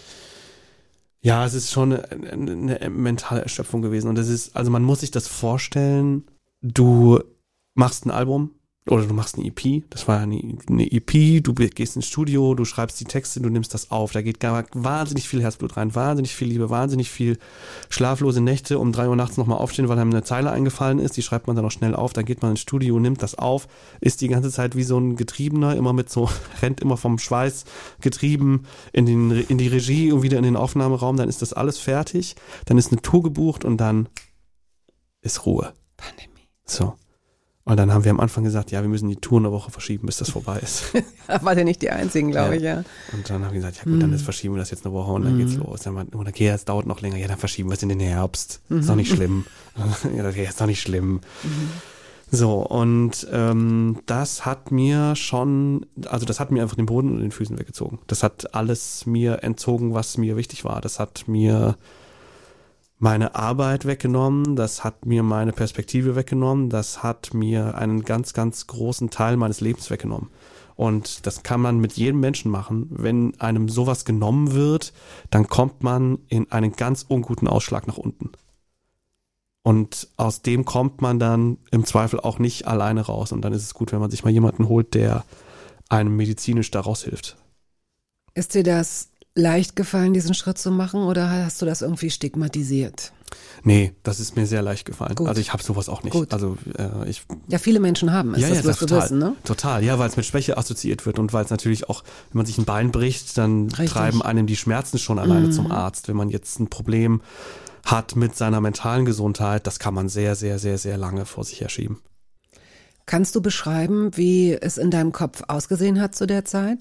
Ja, es ist schon eine, eine, eine mentale Erschöpfung gewesen. Und es ist, also man muss sich das vorstellen, du machst ein Album oder du machst eine E P, das war ja eine, eine E P, du gehst ins Studio, du schreibst die Texte, du nimmst das auf, da geht gar, wahnsinnig viel Herzblut rein, wahnsinnig viel Liebe, wahnsinnig viel schlaflose Nächte, um drei Uhr nachts nochmal aufstehen, weil einem eine Zeile eingefallen ist, die schreibt man dann auch schnell auf, dann geht man ins Studio, nimmt das auf, ist die ganze Zeit wie so ein Getriebener, immer mit so, rennt immer vom Schweiß getrieben in, den, in die Regie und wieder in den Aufnahmeraum, dann ist das alles fertig, dann ist eine Tour gebucht und dann ist Ruhe. Pandemie. So. Und dann haben wir am Anfang gesagt, ja, wir müssen die Tour eine Woche verschieben, bis das vorbei ist. War ja nicht die einzigen, glaube Ja. ich, ja. Und dann haben wir gesagt, ja gut, dann ist, verschieben wir das jetzt eine Woche und dann geht's los. Dann war, okay, es dauert noch länger, ja, dann verschieben wir es in den Herbst. Ist doch nicht schlimm. Ja, ist doch nicht schlimm. So, und ähm, das hat mir schon, also das hat mir einfach den Boden unter den Füßen weggezogen. Das hat alles mir entzogen, was mir wichtig war. Das hat mir meine Arbeit weggenommen, das hat mir meine Perspektive weggenommen, das hat mir einen ganz, ganz großen Teil meines Lebens weggenommen. Und das kann man mit jedem Menschen machen. Wenn einem sowas genommen wird, dann kommt man in einen ganz unguten Ausschlag nach unten. Und aus dem kommt man dann im Zweifel auch nicht alleine raus. Und dann ist es gut, wenn man sich mal jemanden holt, der einem medizinisch daraus hilft. Ist dir das leicht gefallen, diesen Schritt zu machen, oder hast du das irgendwie stigmatisiert? Nee, das ist mir sehr leicht gefallen. Gut. Also ich habe sowas auch nicht. Gut. Also äh, ich Ja, viele Menschen haben es, ja, das ja, wirst das du total, wissen, ne? Total, ja, weil es mit Schwäche assoziiert wird und weil es natürlich auch, wenn man sich ein Bein bricht, dann Richtig. treiben einem die Schmerzen schon alleine Mhm. zum Arzt. Wenn man jetzt ein Problem hat mit seiner mentalen Gesundheit, das kann man sehr, sehr, sehr, sehr lange vor sich herschieben. Kannst du beschreiben, wie es in deinem Kopf ausgesehen hat zu der Zeit?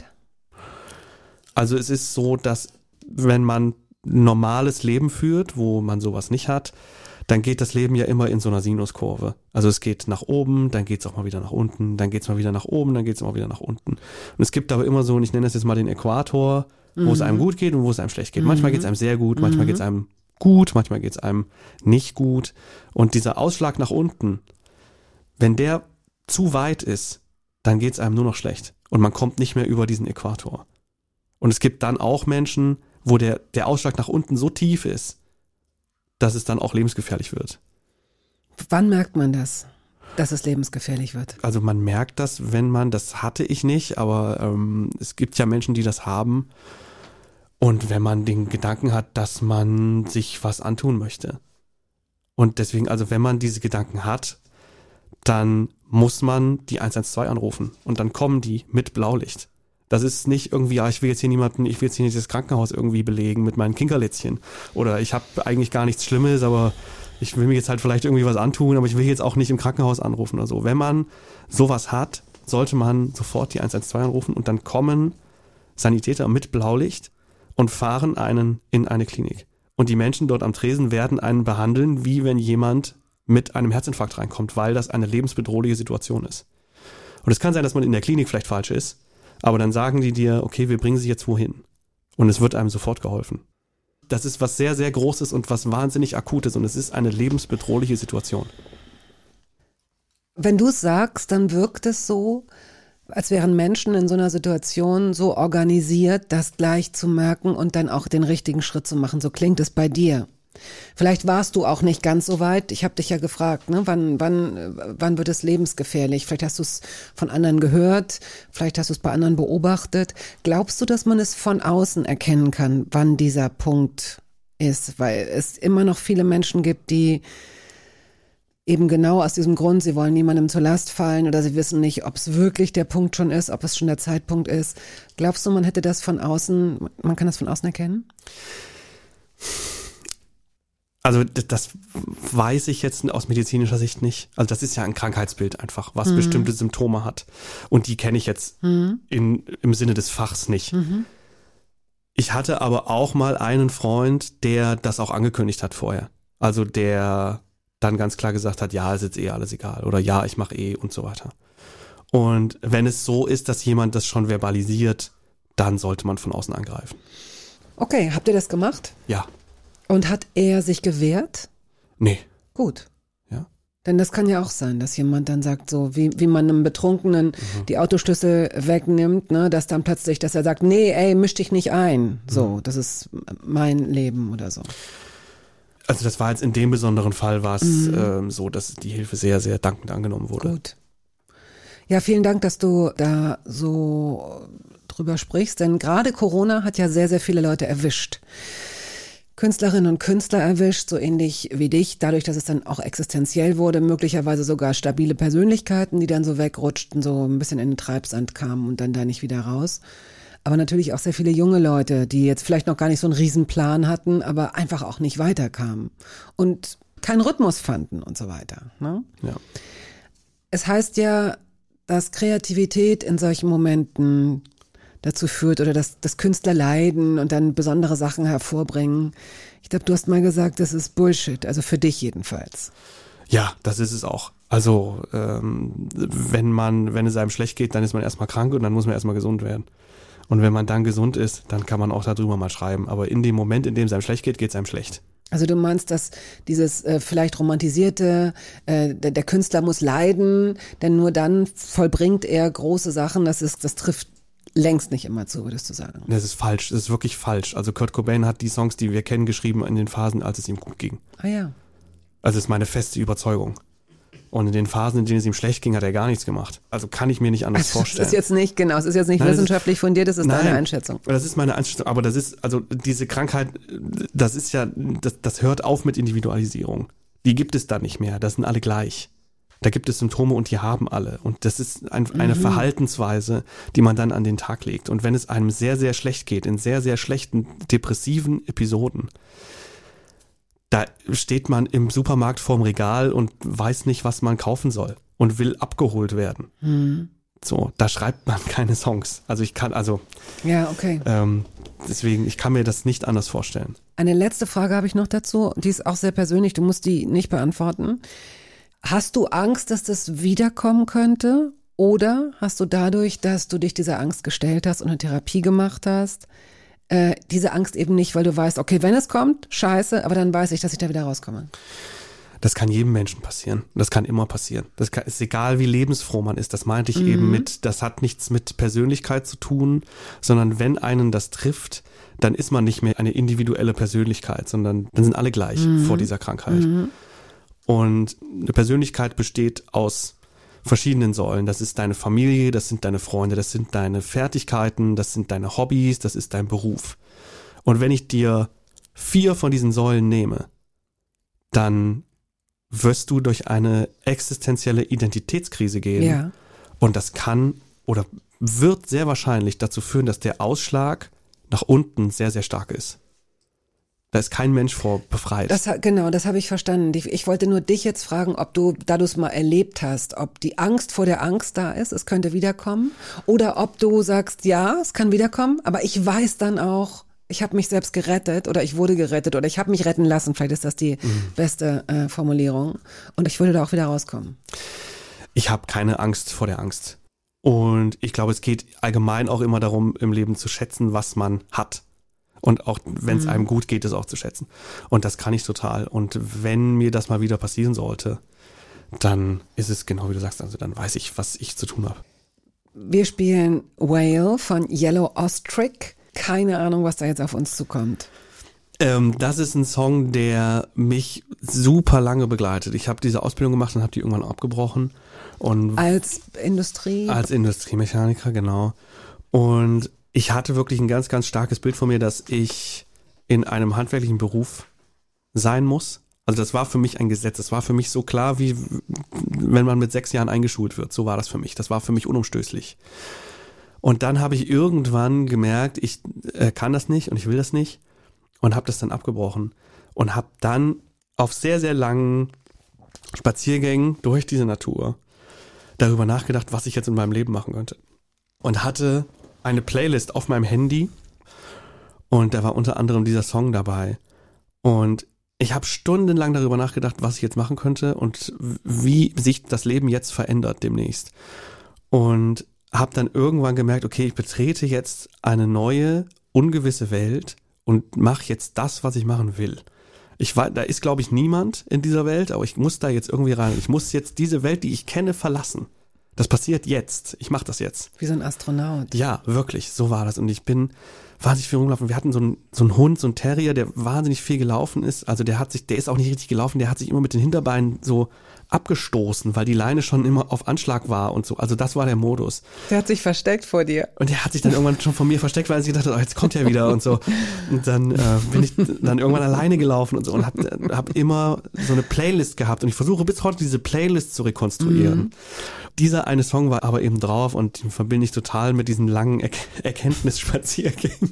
Also es ist so, dass wenn man ein normales Leben führt, wo man sowas nicht hat, dann geht das Leben ja immer in so einer Sinuskurve. Also es geht nach oben, dann geht es auch mal wieder nach unten, dann geht es mal wieder nach oben, dann geht es mal wieder nach unten. Und es gibt aber immer so, und ich nenne das jetzt mal den Äquator, wo Mhm. es einem gut geht und wo es einem schlecht geht. Manchmal geht es einem sehr gut, manchmal geht es einem gut, manchmal geht es einem nicht gut. Und dieser Ausschlag nach unten, wenn der zu weit ist, dann geht es einem nur noch schlecht. Und man kommt nicht mehr über diesen Äquator. Und es gibt dann auch Menschen, wo der, der Ausschlag nach unten so tief ist, dass es dann auch lebensgefährlich wird. Wann merkt man das, dass es lebensgefährlich wird? Also man merkt das, wenn man, das hatte ich nicht, aber ähm, es gibt ja Menschen, die das haben. Und wenn man den Gedanken hat, dass man sich was antun möchte. Und deswegen, also wenn man diese Gedanken hat, dann muss man die eins eins zwei anrufen. Und dann kommen die mit Blaulicht. Das ist nicht irgendwie, ja, ich will jetzt hier niemanden, ich will jetzt hier nicht das Krankenhaus irgendwie belegen mit meinen Kinkerlitzchen. Oder ich habe eigentlich gar nichts Schlimmes, aber ich will mir jetzt halt vielleicht irgendwie was antun, aber ich will jetzt auch nicht im Krankenhaus anrufen oder so. Wenn man sowas hat, sollte man sofort die eins eins zwei anrufen und dann kommen Sanitäter mit Blaulicht und fahren einen in eine Klinik. Und die Menschen dort am Tresen werden einen behandeln, wie wenn jemand mit einem Herzinfarkt reinkommt, weil das eine lebensbedrohliche Situation ist. Und es kann sein, dass man in der Klinik vielleicht falsch ist, aber dann sagen die dir, okay, wir bringen sie jetzt wohin. Und es wird einem sofort geholfen. Das ist was sehr, sehr Großes und was wahnsinnig Akutes und es ist eine lebensbedrohliche Situation. Wenn du es sagst, dann wirkt es so, als wären Menschen in so einer Situation so organisiert, das gleich zu merken und dann auch den richtigen Schritt zu machen. So klingt es bei dir. Vielleicht warst du auch nicht ganz so weit. Ich habe dich ja gefragt, ne? wann, wann, wann wird es lebensgefährlich? Vielleicht hast du es von anderen gehört, vielleicht hast du es bei anderen beobachtet. Glaubst du, dass man es von außen erkennen kann, wann dieser Punkt ist? Weil es immer noch viele Menschen gibt, die eben genau aus diesem Grund, sie wollen niemandem zur Last fallen oder sie wissen nicht, ob es wirklich der Punkt schon ist, ob es schon der Zeitpunkt ist. Glaubst du, man hätte das von außen, man kann das von außen erkennen? Also das weiß ich jetzt aus medizinischer Sicht nicht. Also das ist ja ein Krankheitsbild einfach, was Mhm. bestimmte Symptome hat. Und die kenne ich jetzt Mhm. in, im Sinne des Fachs nicht. Mhm. Ich hatte aber auch mal einen Freund, der das auch angekündigt hat vorher. Also der dann ganz klar gesagt hat, ja, ist jetzt eh alles egal oder ja, ich mache eh und so weiter. Und wenn es so ist, dass jemand das schon verbalisiert, dann sollte man von außen angreifen. Okay, habt ihr das gemacht? Ja, Und hat er sich gewehrt? nee, Gut. ja. Denn das kann ja auch sein, dass jemand dann sagt, so wie, wie man einem Betrunkenen die Autoschlüssel wegnimmt, ne, dass dann plötzlich, dass er sagt, nee, ey, misch dich nicht ein. So, das ist mein Leben oder so. Also das war jetzt in dem besonderen Fall war es ähm, so, dass die Hilfe sehr, sehr dankend angenommen wurde. Gut. Ja, vielen Dank, dass du da so drüber sprichst, denn gerade Corona hat ja sehr, sehr viele Leute erwischt. Künstlerinnen und Künstler erwischt, so ähnlich wie dich, dadurch, dass es dann auch existenziell wurde, möglicherweise sogar stabile Persönlichkeiten, die dann so wegrutschten, so ein bisschen in den Treibsand kamen und dann da nicht wieder raus. Aber natürlich auch sehr viele junge Leute, die jetzt vielleicht noch gar nicht so einen Riesenplan hatten, aber einfach auch nicht weiterkamen und keinen Rhythmus fanden und so weiter. Ne? Ja. Es heißt ja, dass Kreativität in solchen Momenten dazu führt oder dass, dass Künstler leiden und dann besondere Sachen hervorbringen. Ich glaube, du hast mal gesagt, das ist Bullshit, also für dich jedenfalls. Ja, das ist es auch. Also ähm, wenn man, wenn es einem schlecht geht, dann ist man erstmal krank und dann muss man erstmal gesund werden. Und wenn man dann gesund ist, dann kann man auch darüber mal schreiben. Aber in dem Moment, in dem es einem schlecht geht, geht es einem schlecht. Also du meinst, dass dieses äh, vielleicht romantisierte, äh, der, der Künstler muss leiden, denn nur dann vollbringt er große Sachen. Das ist, das trifft längst nicht immer zu, würdest du sagen. Das ist falsch, das ist wirklich falsch. Also Kurt Cobain hat die Songs, die wir kennen, geschrieben in den Phasen, als es ihm gut ging. Ah ja. Also das ist meine feste Überzeugung. Und in den Phasen, in denen es ihm schlecht ging, hat er gar nichts gemacht. Also kann ich mir nicht anders also, vorstellen. Das ist jetzt nicht, genau, es ist jetzt nicht nein, wissenschaftlich fundiert, das ist nein, deine Einschätzung. Das ist meine Einschätzung, aber das ist, also diese Krankheit, das ist ja, das, das hört auf mit Individualisierung. Die gibt es da nicht mehr, das sind alle gleich. Da gibt es Symptome und die haben alle. Und das ist ein, eine mhm. Verhaltensweise, die man dann an den Tag legt. Und wenn es einem sehr, sehr schlecht geht, in sehr, sehr schlechten, depressiven Episoden, da steht man im Supermarkt vorm Regal und weiß nicht, was man kaufen soll und will abgeholt werden. Mhm. So, da schreibt man keine Songs. Also ich kann, also ja, okay. Ähm, deswegen, ich kann mir das nicht anders vorstellen. Eine letzte Frage habe ich noch dazu, die ist auch sehr persönlich, du musst die nicht beantworten. Hast du Angst, dass das wiederkommen könnte? Oder hast du dadurch, dass du dich dieser Angst gestellt hast und eine Therapie gemacht hast, äh, diese Angst eben nicht, weil du weißt, okay, wenn es kommt, scheiße, aber dann weiß ich, dass ich da wieder rauskomme? Das kann jedem Menschen passieren. Das kann immer passieren. Das kann, ist egal, wie lebensfroh man ist. Das meinte ich mhm. eben mit, das hat nichts mit Persönlichkeit zu tun, sondern wenn einen das trifft, dann ist man nicht mehr eine individuelle Persönlichkeit, sondern dann sind alle gleich mhm. vor dieser Krankheit. Mhm. Und eine Persönlichkeit besteht aus verschiedenen Säulen. Das ist deine Familie, das sind deine Freunde, das sind deine Fertigkeiten, das sind deine Hobbys, das ist dein Beruf. Und wenn ich dir vier von diesen Säulen nehme, dann wirst du durch eine existenzielle Identitätskrise gehen. Ja. Und das kann oder wird sehr wahrscheinlich dazu führen, dass der Ausschlag nach unten sehr, sehr stark ist. Da ist kein Mensch vor befreit. Das, genau, das habe ich verstanden. Ich wollte nur dich jetzt fragen, ob du, da du es mal erlebt hast, ob die Angst vor der Angst da ist, es könnte wiederkommen, oder ob du sagst, ja, es kann wiederkommen, aber ich weiß dann auch, ich habe mich selbst gerettet oder ich wurde gerettet oder ich habe mich retten lassen, vielleicht ist das die mhm. beste äh, Formulierung, und ich würde da auch wieder rauskommen. Ich habe keine Angst vor der Angst. Und ich glaube, es geht allgemein auch immer darum, im Leben zu schätzen, was man hat. Und auch wenn es mhm. einem gut geht, es auch zu schätzen. Und das kann ich total. Und wenn mir das mal wieder passieren sollte, dann ist es genau wie du sagst, also dann weiß ich, was ich zu tun habe. Wir spielen Whale von Yellow Ostrich. Keine Ahnung, was da jetzt auf uns zukommt. Ähm, das ist ein Song, der mich super lange begleitet. Ich habe diese Ausbildung gemacht und habe die irgendwann abgebrochen. Und als Industrie? Als Industriemechaniker, genau. Und ich hatte wirklich ein ganz, ganz starkes Bild von mir, dass ich in einem handwerklichen Beruf sein muss. Also das war für mich ein Gesetz. Das war für mich so klar, wie wenn man mit sechs Jahren eingeschult wird. So war das für mich. Das war für mich unumstößlich. Und dann habe ich irgendwann gemerkt, ich äh, kann das nicht und ich will das nicht. Und habe das dann abgebrochen. Und habe dann auf sehr, sehr langen Spaziergängen durch diese Natur darüber nachgedacht, was ich jetzt in meinem Leben machen könnte. Und hatte eine Playlist auf meinem Handy und da war unter anderem dieser Song dabei. Und ich habe stundenlang darüber nachgedacht, was ich jetzt machen könnte und wie sich das Leben jetzt verändert demnächst. Und habe dann irgendwann gemerkt, okay, ich betrete jetzt eine neue, ungewisse Welt und mache jetzt das, was ich machen will. Ich war, da ist, glaube ich, niemand in dieser Welt, aber ich muss da jetzt irgendwie rein. Ich muss jetzt diese Welt, die ich kenne, verlassen. Das passiert jetzt. Ich mache das jetzt. Wie so ein Astronaut. Ja, wirklich. So war das. Und ich bin wahnsinnig viel rumgelaufen. Wir hatten so einen, so einen Hund, so einen Terrier, der wahnsinnig viel gelaufen ist. Also der hat sich, der ist auch nicht richtig gelaufen. Der hat sich immer mit den Hinterbeinen so abgestoßen, weil die Leine schon immer auf Anschlag war und so. Also das war der Modus. Der hat sich versteckt vor dir. Und der hat sich dann irgendwann schon von mir versteckt, weil sie gedacht hat, oh, jetzt kommt er wieder und so. Und dann äh, bin ich dann irgendwann alleine gelaufen und so und habe hab immer so eine Playlist gehabt. Und ich versuche bis heute diese Playlist zu rekonstruieren. Mhm. Dieser eine Song war aber eben drauf und den verbinde ich total mit diesen langen er- Erkenntnisspaziergängen.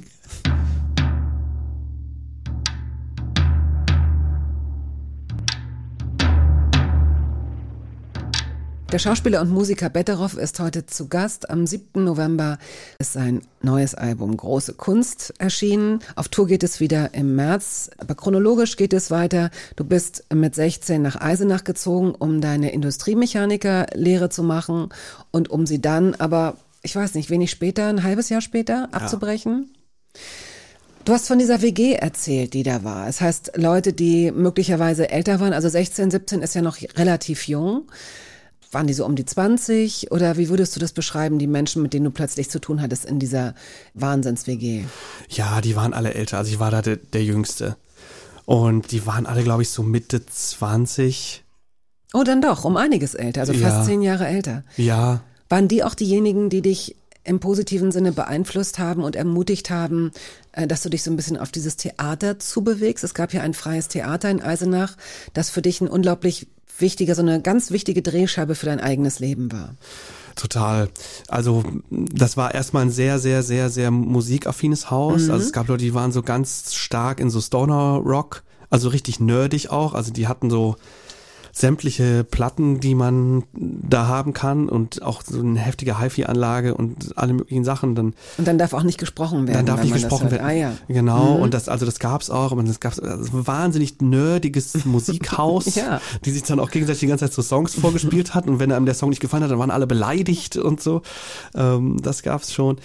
Der Schauspieler und Musiker Betteroff ist heute zu Gast. Am siebten November ist sein neues Album Große Kunst erschienen. Auf Tour geht es wieder im März, aber chronologisch geht es weiter. Du bist mit sechzehn nach Eisenach gezogen, um deine Industriemechanikerlehre zu machen und um sie dann, aber ich weiß nicht, wenig später, ein halbes Jahr später abzubrechen. Ja. Du hast von dieser W G erzählt, die da war. Es heißt, Leute, die möglicherweise älter waren, also sechzehn, siebzehn ist ja noch relativ jung. Waren die so um die zwanzig oder wie würdest du das beschreiben, die Menschen, mit denen du plötzlich zu tun hattest in dieser Wahnsinns-W G? Ja, die waren alle älter, also ich war da der, der Jüngste und die waren alle, glaube ich, so Mitte zwanzig. Oh, dann doch, um einiges älter, also Ja. fast zehn Jahre älter. Ja, Waren die auch diejenigen, die dich im positiven Sinne beeinflusst haben und ermutigt haben, äh, dass du dich so ein bisschen auf dieses Theater zubewegst? Es gab ja ein freies Theater in Eisenach, das für dich ein unglaublich wichtiger, so eine ganz wichtige Drehscheibe für dein eigenes Leben war. total. Also das war erstmal ein sehr, sehr, sehr, sehr musikaffines Haus. Mhm. Also es gab Leute, die waren so ganz stark in so Stoner Rock, also richtig nerdig auch. Also die hatten so sämtliche Platten, die man da haben kann und auch so eine heftige Hi-Fi-Anlage und alle möglichen Sachen. Dann, Und dann darf auch nicht gesprochen werden. dann darf wenn nicht man das gesprochen hört. werden. Ah ja. Genau, Mhm. und das, also das gab's auch, aber es gab also ein wahnsinnig nerdiges Musikhaus, Ja. die sich dann auch gegenseitig die ganze Zeit so Songs vorgespielt hat und wenn einem der Song nicht gefallen hat, dann waren alle beleidigt und so. Ähm, das gab's schon.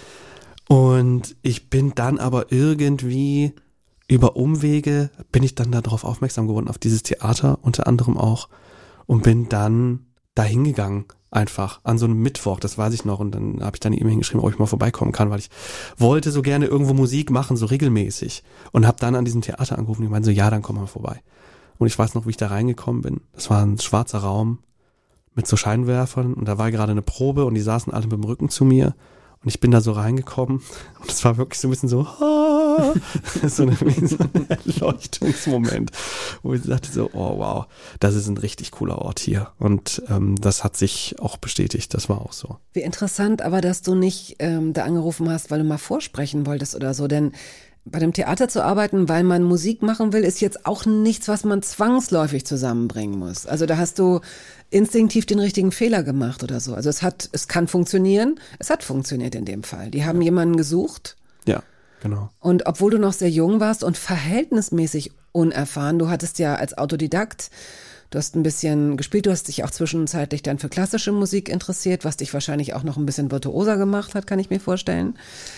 Und ich bin dann aber irgendwie über Umwege bin ich dann darauf aufmerksam geworden, auf dieses Theater unter anderem auch und bin dann da hingegangen einfach an so einem Mittwoch, das weiß ich noch und dann habe ich dann eine E-Mail hingeschrieben, ob ich mal vorbeikommen kann, weil ich wollte so gerne irgendwo Musik machen, so regelmäßig und habe dann an diesem Theater angerufen und die meinten so, ja, dann komm mal vorbei. Und ich weiß noch, wie ich da reingekommen bin. Das war ein schwarzer Raum mit so Scheinwerfern und da war gerade eine Probe und die saßen alle mit dem Rücken zu mir. Und ich bin da so reingekommen und es war wirklich so ein bisschen so, ah, so, eine, wie so ein Erleuchtungsmoment, wo ich dachte so, oh wow, das ist ein richtig cooler Ort hier. Und ähm, das hat sich auch bestätigt, das war auch so. Wie interessant, aber dass du nicht ähm, da angerufen hast, weil du mal vorsprechen wolltest oder so, denn bei dem Theater zu arbeiten, weil man Musik machen will, ist jetzt auch nichts, was man zwangsläufig zusammenbringen muss. Also da hast du instinktiv den richtigen Fehler gemacht oder so. Also es hat, es kann funktionieren, es hat funktioniert in dem Fall. Die haben jemanden gesucht Ja, genau. und obwohl du noch sehr jung warst und verhältnismäßig unerfahren, du hattest ja als Autodidakt, du hast ein bisschen gespielt, du hast dich auch zwischenzeitlich dann für klassische Musik interessiert, was dich wahrscheinlich auch noch ein bisschen virtuoser gemacht hat, kann ich mir vorstellen.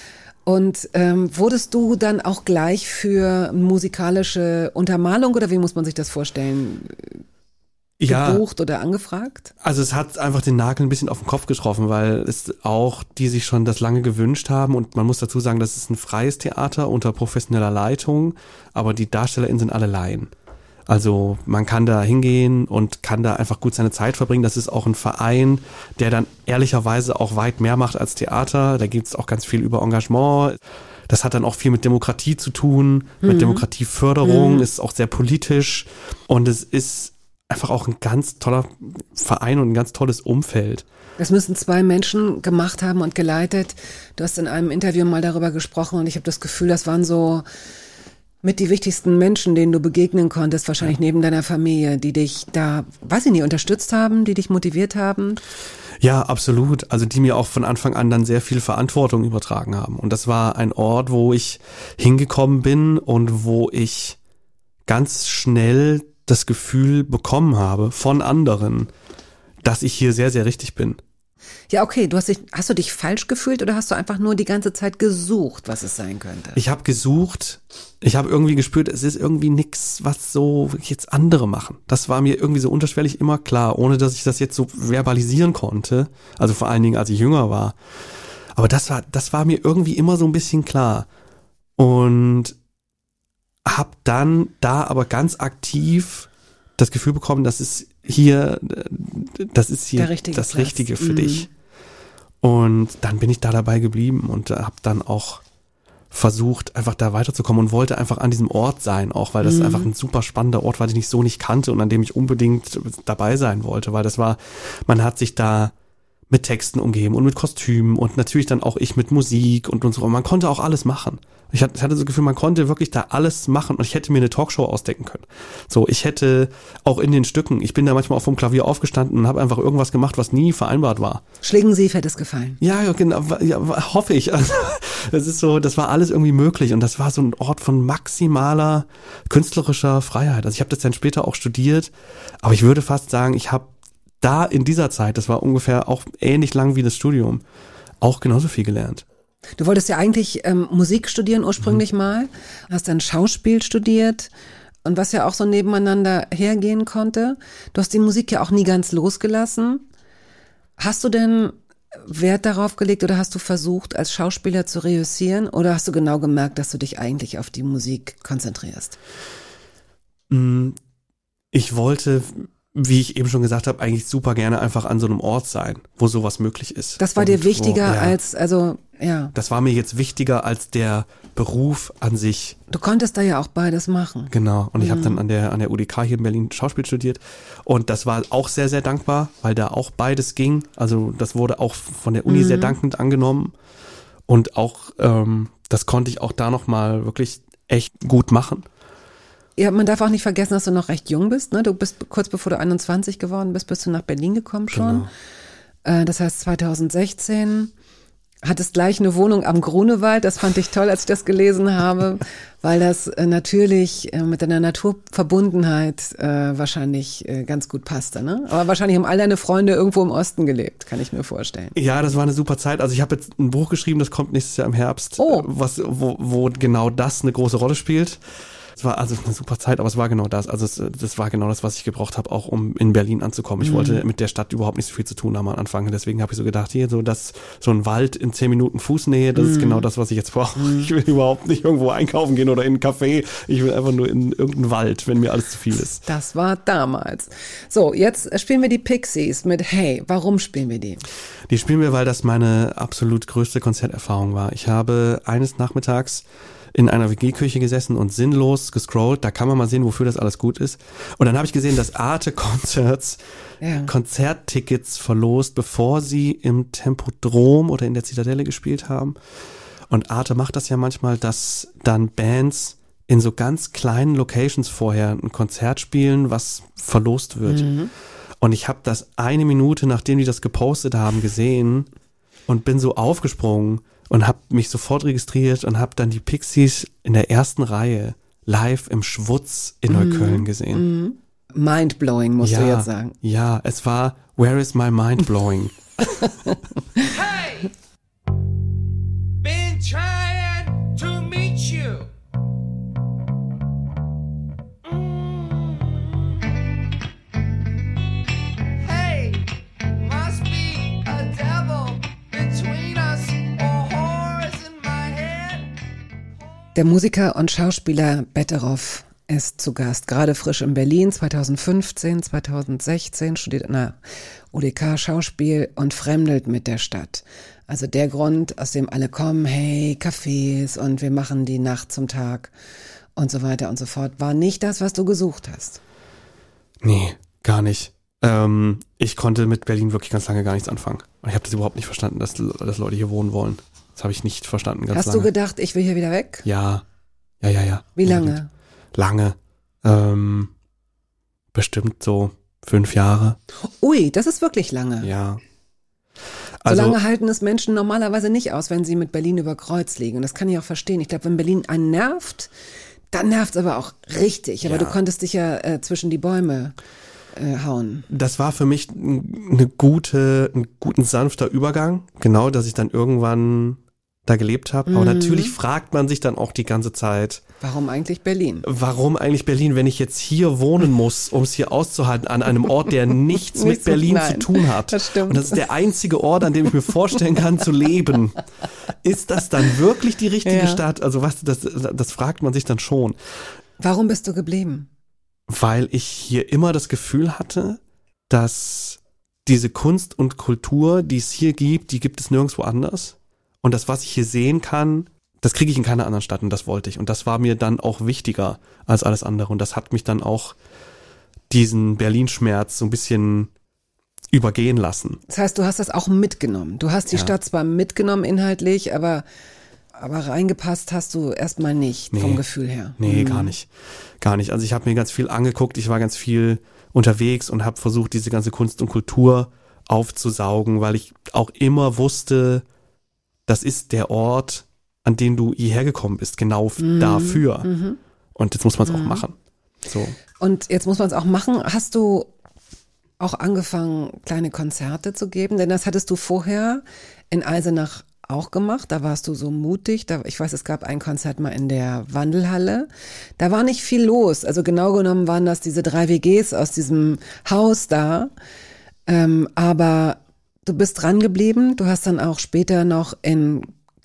Und ähm, wurdest du dann auch gleich für musikalische Untermalung oder wie muss man sich das vorstellen, Ja, gebucht oder angefragt? also es hat einfach den Nagel ein bisschen auf den Kopf getroffen, weil es auch, die sich schon das lange gewünscht haben und man muss dazu sagen, das ist ein freies Theater unter professioneller Leitung, aber die DarstellerInnen sind alle Laien. Also man kann da hingehen und kann da einfach gut seine Zeit verbringen. Das ist auch ein Verein, der dann ehrlicherweise auch weit mehr macht als Theater. Da gibt es auch ganz viel über Engagement. Das hat dann auch viel mit Demokratie zu tun, mit Mhm. Demokratieförderung, Mhm. ist auch sehr politisch und es ist einfach auch ein ganz toller Verein und ein ganz tolles Umfeld. Das müssen zwei Menschen gemacht haben und geleitet. Du hast in einem Interview mal darüber gesprochen und ich habe das Gefühl, das waren so mit die wichtigsten Menschen, denen du begegnen konntest, wahrscheinlich neben deiner Familie, die dich da, weiß ich nicht, unterstützt haben, die dich motiviert haben. Ja, absolut. Also die mir auch von Anfang an dann sehr viel Verantwortung übertragen haben. Und das war ein Ort, wo ich hingekommen bin und wo ich ganz schnell das Gefühl bekommen habe von anderen, dass ich hier sehr, sehr richtig bin. Ja, okay, du hast dich, hast du dich falsch gefühlt oder hast du einfach nur die ganze Zeit gesucht, was es sein könnte? Ich habe gesucht, ich habe irgendwie gespürt, es ist irgendwie nix, was so jetzt andere machen. Das war mir irgendwie so unterschwellig immer klar, ohne dass ich das jetzt so verbalisieren konnte. Also vor allen Dingen, als ich jünger war. Aber das war, das war mir irgendwie immer so ein bisschen klar. Und hab dann da aber ganz aktiv das Gefühl bekommen, das ist hier, das ist hier Der richtige das Platz. Richtige für Mhm. dich. Und dann bin ich da dabei geblieben und habe dann auch versucht, einfach da weiterzukommen und wollte einfach an diesem Ort sein, auch weil das Mhm. einfach ein super spannender Ort war, den ich so nicht kannte und an dem ich unbedingt dabei sein wollte, weil das war, man hat sich da mit Texten umgeben und mit Kostümen und natürlich dann auch ich mit Musik und, und so. Und man konnte auch alles machen. Ich hatte, ich hatte so das Gefühl, man konnte wirklich da alles machen und ich hätte mir eine Talkshow ausdenken können. So, ich hätte auch in den Stücken, ich bin da manchmal auch vom Klavier aufgestanden und habe einfach irgendwas gemacht, was nie vereinbart war. Schlingensief hätte es gefallen. Ja, ja, genau, ja, hoffe ich. Also, das ist so, das war alles irgendwie möglich und das war so ein Ort von maximaler künstlerischer Freiheit. Also ich habe das dann später auch studiert, aber ich würde fast sagen, ich habe da in dieser Zeit, das war ungefähr auch ähnlich lang wie das Studium, auch genauso viel gelernt. Du wolltest ja eigentlich ähm, Musik studieren ursprünglich Mhm. mal, hast dann Schauspiel studiert und was ja auch so nebeneinander hergehen konnte. Du hast die Musik ja auch nie ganz losgelassen. Hast du denn Wert darauf gelegt oder hast du versucht, als Schauspieler zu reüssieren oder hast du genau gemerkt, dass du dich eigentlich auf die Musik konzentrierst? Ich wollte wie ich eben schon gesagt habe, eigentlich super gerne einfach an so einem Ort sein, wo sowas möglich ist. Das war Und dir wichtiger wo, ja, als, also, ja. Das war mir jetzt wichtiger als der Beruf an sich. Du konntest da ja auch beides machen. Genau. Und ich Mhm. habe dann an der, an der U D K hier in Berlin Schauspiel studiert. Und das war auch sehr, sehr dankbar, weil da auch beides ging. Also das wurde auch von der Uni Mhm. sehr dankend angenommen. Und auch, ähm, das konnte ich auch da nochmal wirklich echt gut machen. Ja, man darf auch nicht vergessen, dass du noch recht jung bist. Ne? Du bist kurz bevor du einundzwanzig geworden bist, bist du nach Berlin gekommen schon. Genau. Äh, das heißt zweitausendsechzehn. Hattest gleich eine Wohnung am Grunewald. Das fand ich toll, als ich das gelesen habe, weil das äh, natürlich äh, mit deiner Naturverbundenheit äh, wahrscheinlich äh, ganz gut passte. Ne? Aber wahrscheinlich haben all deine Freunde irgendwo im Osten gelebt, kann ich mir vorstellen. Ja, das war eine super Zeit. Also ich habe jetzt ein Buch geschrieben, das kommt nächstes Jahr im Herbst, Oh. was, wo, wo genau das eine große Rolle spielt. Es war also eine super Zeit, aber es war genau das. Also es, das war genau das, was ich gebraucht habe, auch um in Berlin anzukommen. Ich Mhm. wollte mit der Stadt überhaupt nicht so viel zu tun haben am Anfang. Deswegen habe ich so gedacht, hier so das so ein Wald in zehn Minuten Fußnähe, das Mhm. ist genau das, was ich jetzt brauche. Ich will überhaupt nicht irgendwo einkaufen gehen oder in einen Café. Ich will einfach nur in irgendeinen Wald, wenn mir alles zu viel ist. Das war damals. So, jetzt spielen wir die Pixies mit Hey. Warum spielen wir die? Die spielen wir, weil das meine absolut größte Konzerterfahrung war. Ich habe eines Nachmittags in einer W G-Küche gesessen und sinnlos gescrollt. Da kann man mal sehen, wofür das alles gut ist. Und dann habe ich gesehen, dass Arte Concerts Ja. Konzerttickets verlost, bevor sie im Tempodrom oder in der Zitadelle gespielt haben. Und Arte macht das ja manchmal, dass dann Bands in so ganz kleinen Locations vorher ein Konzert spielen, was verlost wird. Mhm. Und ich habe das eine Minute, nachdem die das gepostet haben, gesehen und bin so aufgesprungen und habe mich sofort registriert und habe dann die Pixies in der ersten Reihe live im Schwutz in Neukölln gesehen. Mhm. Mindblowing, musst ja, du jetzt sagen. Ja, es war Where is my mind blowing? Hey, been trying to meet you. Mm. Hey, must be a devil between us or horrors in my head. Der Musiker und Schauspieler Betteroff ist zu Gast, gerade frisch in Berlin, zweitausendfünfzehn, zweitausendsechzehn, studiert an der U D K Schauspiel und fremdelt mit der Stadt. Also der Grund, aus dem alle kommen, hey, Cafés und wir machen die Nacht zum Tag und so weiter und so fort, war nicht das, was du gesucht hast. Nee, gar nicht. Ähm, ich konnte mit Berlin wirklich ganz lange gar nichts anfangen. Und ich habe das überhaupt nicht verstanden, dass, dass Leute hier wohnen wollen. Das habe ich nicht verstanden ganz Hast lange. du gedacht, ich will hier wieder weg? Ja, ja, ja, ja. Wie lange? Unbedingt. Lange. Ähm, bestimmt so fünf Jahre. Ui, das ist wirklich lange. Ja. So Also, lange halten es Menschen normalerweise nicht aus, wenn sie mit Berlin über Kreuz liegen. Und das kann ich auch verstehen. Ich glaube, wenn Berlin einen nervt, dann nervt es aber auch richtig. Aber Ja. du konntest dich ja äh, zwischen die Bäume äh, hauen. das war für mich eine gute, ein guten sanfter Übergang. Genau, dass ich dann irgendwann da gelebt habe. Aber Mhm. natürlich fragt man sich dann auch die ganze Zeit, Warum eigentlich Berlin? warum eigentlich Berlin, wenn ich jetzt hier wohnen muss, um es hier auszuhalten, an einem Ort, der nichts mit Nichts mit- Berlin nein, zu tun hat. das stimmt. Und das ist der einzige Ort, an dem ich mir vorstellen kann zu leben. Ist das dann wirklich die richtige Ja. Stadt? Also was, das, das fragt man sich dann schon. Warum bist du geblieben? Weil ich hier immer das Gefühl hatte, dass diese Kunst und Kultur, die es hier gibt, die gibt es nirgendwo anders. Und das, was ich hier sehen kann, das kriege ich in keiner anderen Stadt und das wollte ich. Und das war mir dann auch wichtiger als alles andere. Und das hat mich dann auch diesen Berlin-Schmerz so ein bisschen übergehen lassen. Das heißt, du hast das auch mitgenommen. Du hast die Ja. Stadt zwar mitgenommen inhaltlich, aber, aber reingepasst hast du erstmal nicht Nee. vom Gefühl her. Nee, Mhm. gar nicht. Gar nicht. Also ich habe mir ganz viel angeguckt, ich war ganz viel unterwegs und habe versucht, diese ganze Kunst und Kultur aufzusaugen, weil ich auch immer wusste, das ist der Ort, an dem du hierher gekommen bist, genau f- Mhm. dafür. Mhm. Und jetzt muss man es auch machen. So. Und jetzt muss man es auch machen. Hast du auch angefangen, kleine Konzerte zu geben? Denn das hattest du vorher in Eisenach auch gemacht. Da warst du so mutig. Da, ich weiß, es gab ein Konzert mal in der Wandelhalle. Da war nicht viel los. Also genau genommen waren das diese drei W Gs aus diesem Haus da. Ähm, aber du bist dran geblieben. Du hast dann auch später noch in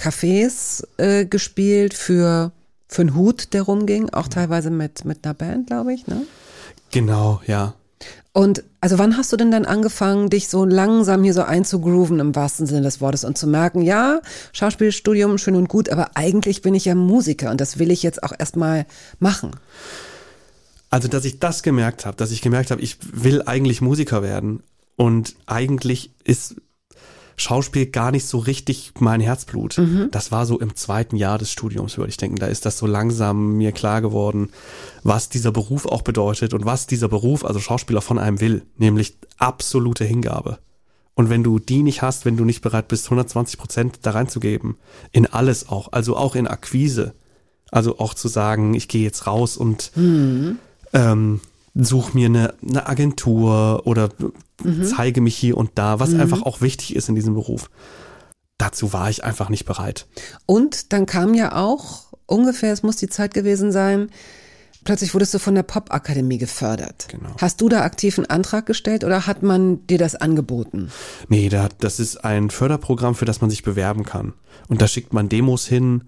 Cafés äh, gespielt für, für einen Hut, der rumging. Auch teilweise mit, mit einer Band, glaube ich, ne? Genau, ja. Und also wann hast du denn dann angefangen, dich so langsam hier so einzugrooven im wahrsten Sinne des Wortes und zu merken, ja, Schauspielstudium schön und gut, aber eigentlich bin ich ja Musiker und das will ich jetzt auch erstmal machen. Also, dass ich das gemerkt habe, dass ich gemerkt habe, ich will eigentlich Musiker werden und eigentlich ist Schauspiel gar nicht so richtig mein Herzblut. Mhm. Das war so im zweiten Jahr des Studiums, würde ich denken. Da ist das so langsam mir klar geworden, was dieser Beruf auch bedeutet und was dieser Beruf, also Schauspieler, von einem will, nämlich absolute Hingabe. Und wenn du die nicht hast, wenn du nicht bereit bist, hundertzwanzig Prozent da reinzugeben, in alles auch, also auch in Akquise, also auch zu sagen, ich gehe jetzt raus und mhm. ähm, suche mir eine, eine Agentur oder mhm. zeige mich hier und da, was mhm. einfach auch wichtig ist in diesem Beruf. Dazu war ich einfach nicht bereit. Und dann kam ja auch ungefähr, es muss die Zeit gewesen sein, plötzlich wurdest du von der Popakademie gefördert. Genau. Hast du da aktiv einen Antrag gestellt oder hat man dir das angeboten? Nee, da, das ist ein Förderprogramm, für das man sich bewerben kann. Und da schickt man Demos hin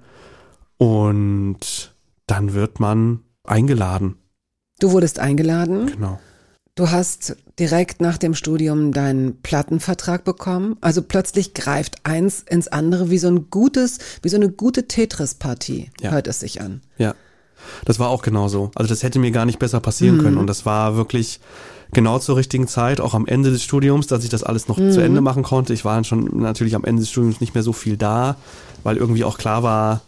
und dann wird man eingeladen. Du wurdest eingeladen. Genau. Du hast direkt nach dem Studium deinen Plattenvertrag bekommen. Also plötzlich greift eins ins andere wie so ein gutes, wie so eine gute Tetris-Partie, ja. Hört es sich an. Ja, das war auch genauso. Also das hätte mir gar nicht besser passieren mhm. können. Und das war wirklich genau zur richtigen Zeit, auch am Ende des Studiums, dass ich das alles noch mhm. zu Ende machen konnte. Ich war dann schon natürlich am Ende des Studiums nicht mehr so viel da, weil irgendwie auch klar war,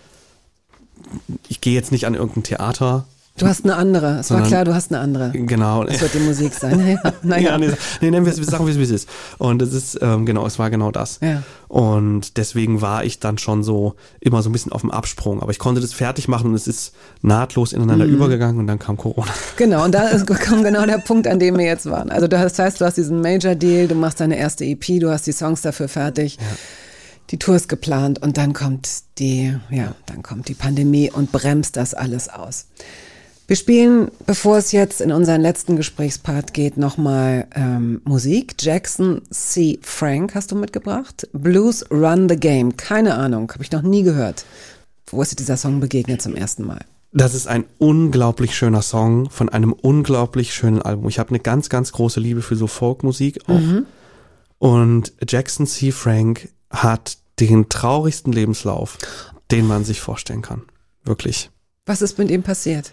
ich gehe jetzt nicht an irgendein Theater. Du hast eine andere, es war klar, du hast eine andere. Genau. Das wird die Musik sein. Naja, naja. Ja, nee, nee, nennen wir es, sagen wir es, wie es ist. Und es ist, ähm, genau, es war genau das. Ja. Und deswegen war ich dann schon so, immer so ein bisschen auf dem Absprung. Aber ich konnte das fertig machen und es ist nahtlos ineinander mhm. übergegangen und dann kam Corona. Genau, und da ist, kam genau der Punkt, an dem wir jetzt waren. Also das heißt, du hast diesen Major-Deal, du machst deine erste E P, du hast die Songs dafür fertig. Ja. Die Tour ist geplant und dann kommt die, ja, dann kommt die Pandemie und bremst das alles aus. Wir spielen, bevor es jetzt in unseren letzten Gesprächspart geht, nochmal ähm, Musik. Jackson C. Frank hast du mitgebracht. Blues Run the Game. Keine Ahnung, habe ich noch nie gehört. Wo ist dir dieser Song begegnet zum ersten Mal? Das ist ein unglaublich schöner Song von einem unglaublich schönen Album. Ich habe eine ganz, ganz große Liebe für so Folkmusik auch. Mhm. Und Jackson C. Frank hat den traurigsten Lebenslauf, den man sich vorstellen kann. Wirklich. Was ist mit ihm passiert?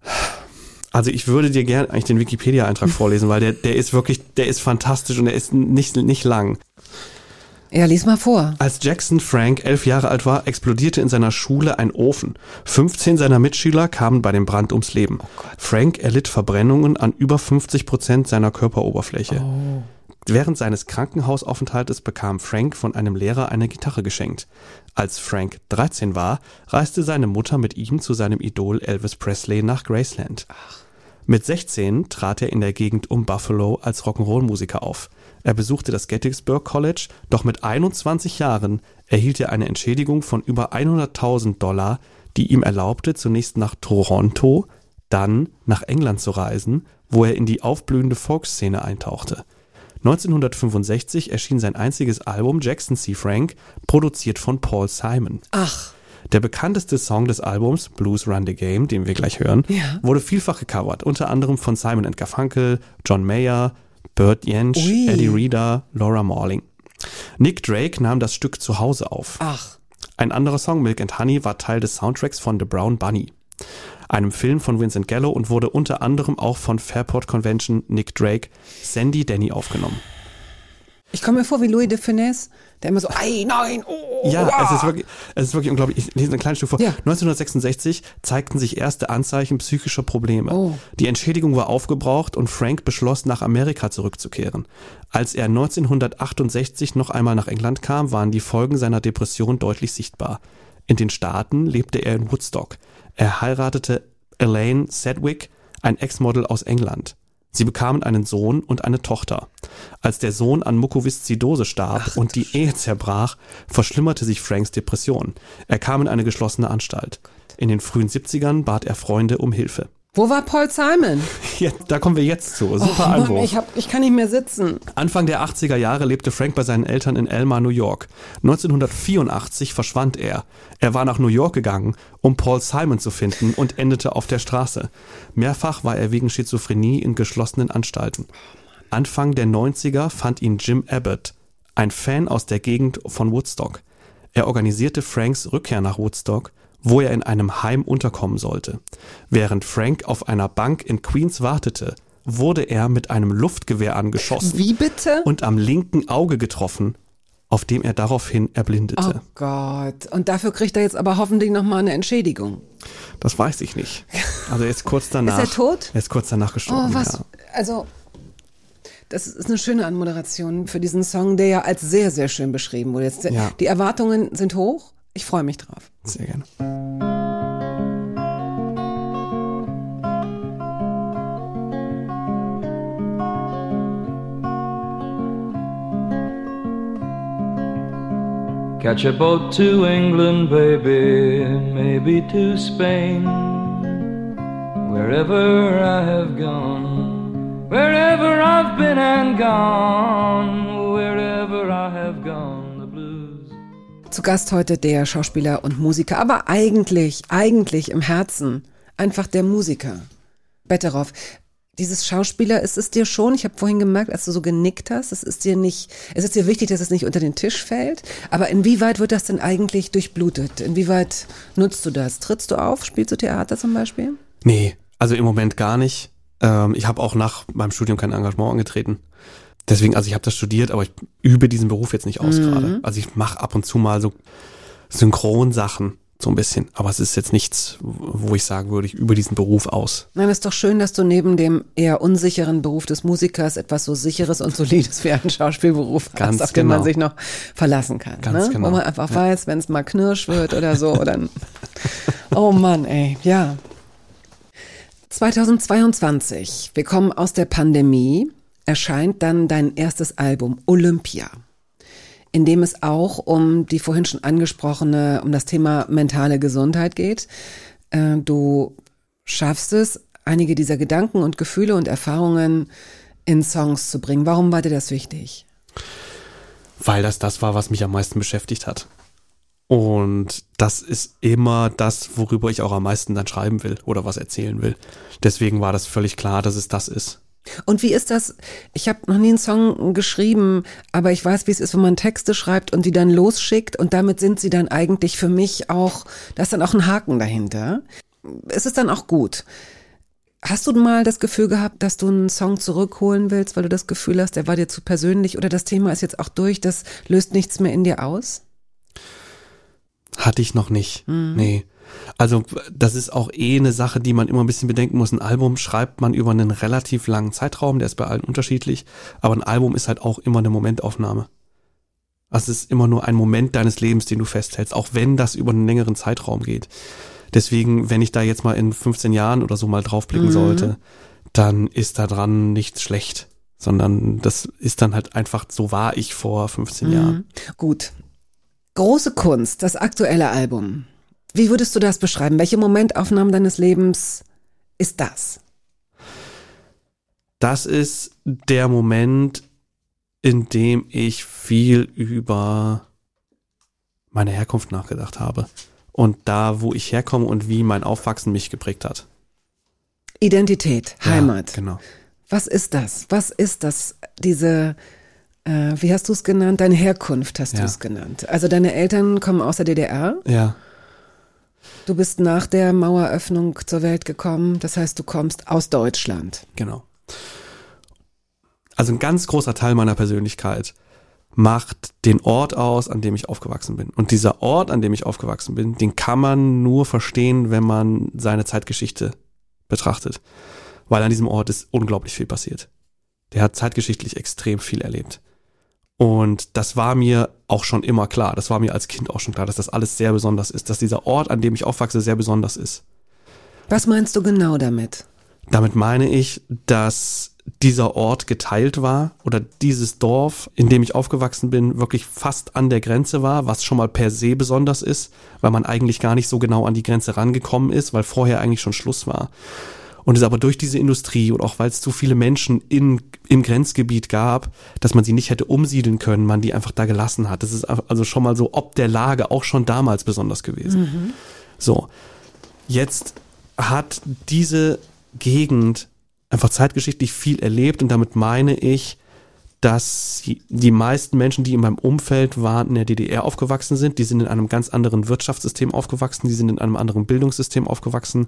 Also ich würde dir gerne eigentlich den Wikipedia-Eintrag vorlesen, weil der, der ist wirklich, der ist fantastisch und der ist nicht, nicht lang. Ja, lies mal vor. Als Jackson Frank elf Jahre alt war, explodierte in seiner Schule ein Ofen. fünfzehn seiner Mitschüler kamen bei dem Brand ums Leben. Oh Gott. Frank erlitt Verbrennungen an über fünfzig Prozent seiner Körperoberfläche. Oh. Während seines Krankenhausaufenthaltes bekam Frank von einem Lehrer eine Gitarre geschenkt. Als Frank dreizehn war, reiste seine Mutter mit ihm zu seinem Idol Elvis Presley nach Graceland. Ach. Mit sechzehn trat er in der Gegend um Buffalo als Rock'n'Roll-Musiker auf. Er besuchte das Gettysburg College, doch mit einundzwanzig Jahren erhielt er eine Entschädigung von über hunderttausend Dollar, die ihm erlaubte, zunächst nach Toronto, dann nach England zu reisen, wo er in die aufblühende Folkszene eintauchte. neunzehnhundertfünfundsechzig erschien sein einziges Album Jackson C. Frank, produziert von Paul Simon. Ach. Der bekannteste Song des Albums, Blues Run the Game, den wir gleich hören, ja. wurde vielfach gecovert, unter anderem von Simon and Garfunkel, John Mayer, Burt Jansch, Ui. Eddie Reader, Laura Marling. Nick Drake nahm das Stück zu Hause auf. Ach. Ein anderer Song, Milk and Honey, war Teil des Soundtracks von The Brown Bunny, einem Film von Vincent Gallo, und wurde unter anderem auch von Fairport Convention Nick Drake, Sandy Denny aufgenommen. Ich komme mir vor wie Louis de Funès, der immer so, ei, nein, oh, Ja, wow. es ist wirklich, es ist wirklich unglaublich. Ich lese ein kleines Stück vor. Ja. neunzehnhundertsechsundsechzig zeigten sich erste Anzeichen psychischer Probleme. Oh. Die Entschädigung war aufgebraucht und Frank beschloss, nach Amerika zurückzukehren. Als er neunzehnhundertachtundsechzig noch einmal nach England kam, waren die Folgen seiner Depression deutlich sichtbar. In den Staaten lebte er in Woodstock. Er heiratete Elaine Sedgwick, ein Ex-Model aus England. Sie bekamen einen Sohn und eine Tochter. Als der Sohn an Mukoviszidose starb Ach, und die Ehe zerbrach, verschlimmerte sich Franks Depression. Er kam in eine geschlossene Anstalt. In den frühen siebzigern bat er Freunde um Hilfe. Wo war Paul Simon? Ja, da kommen wir jetzt zu. Super oh, Mann, Einwurf. ich, hab, ich kann nicht mehr sitzen. Anfang der achtziger Jahre lebte Frank bei seinen Eltern in Elmar, New York. neunzehnhundertvierundachtzig verschwand er. Er war nach New York gegangen, um Paul Simon zu finden und endete auf der Straße. Mehrfach war er wegen Schizophrenie in geschlossenen Anstalten. Anfang der neunziger fand ihn Jim Abbott, ein Fan aus der Gegend von Woodstock. Er organisierte Franks Rückkehr nach Woodstock, wo er in einem Heim unterkommen sollte. Während Frank auf einer Bank in Queens wartete, wurde er mit einem Luftgewehr angeschossen. Wie bitte? Und am linken Auge getroffen, auf dem er daraufhin erblindete. Oh Gott. Und dafür kriegt er jetzt aber hoffentlich nochmal eine Entschädigung. Das weiß ich nicht. Also jetzt kurz danach. Ist er tot? Er ist kurz danach gestorben. Oh, was? Ja. Also, das ist eine schöne Anmoderation für diesen Song, der ja als sehr, sehr schön beschrieben wurde. Jetzt, Ja. Die Erwartungen sind hoch. Ich freue mich drauf. Sehr gerne. Catch a boat to England, baby, maybe to Spain. Wherever I have gone, wherever I've been and gone, wherever I have gone, the blues. Zu Gast heute der Schauspieler und Musiker, aber eigentlich, eigentlich im Herzen einfach der Musiker. Betteroff, dieses Schauspieler, ist es dir schon, ich habe vorhin gemerkt, als du so genickt hast, es ist dir nicht, es ist dir wichtig, dass es nicht unter den Tisch fällt, aber inwieweit wird das denn eigentlich durchblutet? Inwieweit nutzt du das? Trittst du auf? Spielst du Theater zum Beispiel? Nee, also im Moment gar nicht. Ähm, ich habe auch nach meinem Studium kein Engagement angetreten. Deswegen, also ich habe das studiert, aber ich übe diesen Beruf jetzt nicht aus Mhm. gerade. Also ich mache ab und zu mal so Synchronsachen, so ein bisschen. Aber es ist jetzt nichts, wo ich sagen würde, ich übe diesen Beruf aus. Nein, es ist doch schön, dass du neben dem eher unsicheren Beruf des Musikers etwas so Sicheres und Solides wie einen Schauspielberuf Ganz hast, auf den man genau. sich noch verlassen kann. Ganz ne? genau. Wo man einfach weiß, wenn es mal knirsch wird oder so. Oder oh Mann, ey, ja. zweitausendzweiundzwanzig, wir kommen aus der Pandemie, erscheint dann dein erstes Album Olympia, in dem es auch um die vorhin schon angesprochene, um das Thema mentale Gesundheit geht. Äh, du schaffst es, einige dieser Gedanken und Gefühle und Erfahrungen in Songs zu bringen. Warum war dir das wichtig? Weil das das war, was mich am meisten beschäftigt hat. Und das ist immer das, worüber ich auch am meisten dann schreiben will oder was erzählen will. Deswegen war das völlig klar, dass es das ist. Und wie ist das? Ich habe noch nie einen Song geschrieben, aber ich weiß, wie es ist, wenn man Texte schreibt und die dann losschickt und damit sind sie dann eigentlich für mich auch, da ist dann auch ein Haken dahinter. Es ist dann auch gut. Hast du mal das Gefühl gehabt, dass du einen Song zurückholen willst, weil du das Gefühl hast, der war dir zu persönlich oder das Thema ist jetzt auch durch, das löst nichts mehr in dir aus? Hatte ich noch nicht. Mhm. Nee. Also das ist auch eh eine Sache, die man immer ein bisschen bedenken muss. Ein Album schreibt man über einen relativ langen Zeitraum, der ist bei allen unterschiedlich, aber ein Album ist halt auch immer eine Momentaufnahme. Also es ist immer nur ein Moment deines Lebens, den du festhältst, auch wenn das über einen längeren Zeitraum geht. Deswegen, wenn ich da jetzt mal in fünfzehn Jahren oder so mal draufblicken mhm. sollte, dann ist da dran nichts schlecht, sondern das ist dann halt einfach, so war ich vor fünfzehn mhm. Jahren. Gut. Große Kunst, das aktuelle Album. Wie würdest du das beschreiben? Welche Momentaufnahmen deines Lebens ist das? Das ist der Moment, in dem ich viel über meine Herkunft nachgedacht habe. Und da, wo ich herkomme und wie mein Aufwachsen mich geprägt hat. Identität, Heimat. Ja, genau. Was ist das? Was ist das? Diese, äh, wie hast du es genannt? Deine Herkunft hast ja. du es genannt. Also deine Eltern kommen aus der D D R? Ja. Du bist nach der Maueröffnung zur Welt gekommen, das heißt, du kommst aus Deutschland. Genau. Also ein ganz großer Teil meiner Persönlichkeit macht den Ort aus, an dem ich aufgewachsen bin. Und dieser Ort, an dem ich aufgewachsen bin, den kann man nur verstehen, wenn man seine Zeitgeschichte betrachtet. Weil an diesem Ort ist unglaublich viel passiert. Der hat zeitgeschichtlich extrem viel erlebt. Und das war mir auch schon immer klar, das war mir als Kind auch schon klar, dass das alles sehr besonders ist, dass dieser Ort, an dem ich aufwachse, sehr besonders ist. Was meinst du genau damit? Damit meine ich, dass dieser Ort geteilt war oder dieses Dorf, in dem ich aufgewachsen bin, wirklich fast an der Grenze war, was schon mal per se besonders ist, weil man eigentlich gar nicht so genau an die Grenze rangekommen ist, weil vorher eigentlich schon Schluss war. Und es aber durch diese Industrie und auch weil es zu viele Menschen in, im Grenzgebiet gab, dass man sie nicht hätte umsiedeln können, man die einfach da gelassen hat. Das ist also schon mal so ob der Lage auch schon damals besonders gewesen. Mhm. So, jetzt hat diese Gegend einfach zeitgeschichtlich viel erlebt und damit meine ich, dass die meisten Menschen, die in meinem Umfeld waren, in der D D R aufgewachsen sind, die sind in einem ganz anderen Wirtschaftssystem aufgewachsen, die sind in einem anderen Bildungssystem aufgewachsen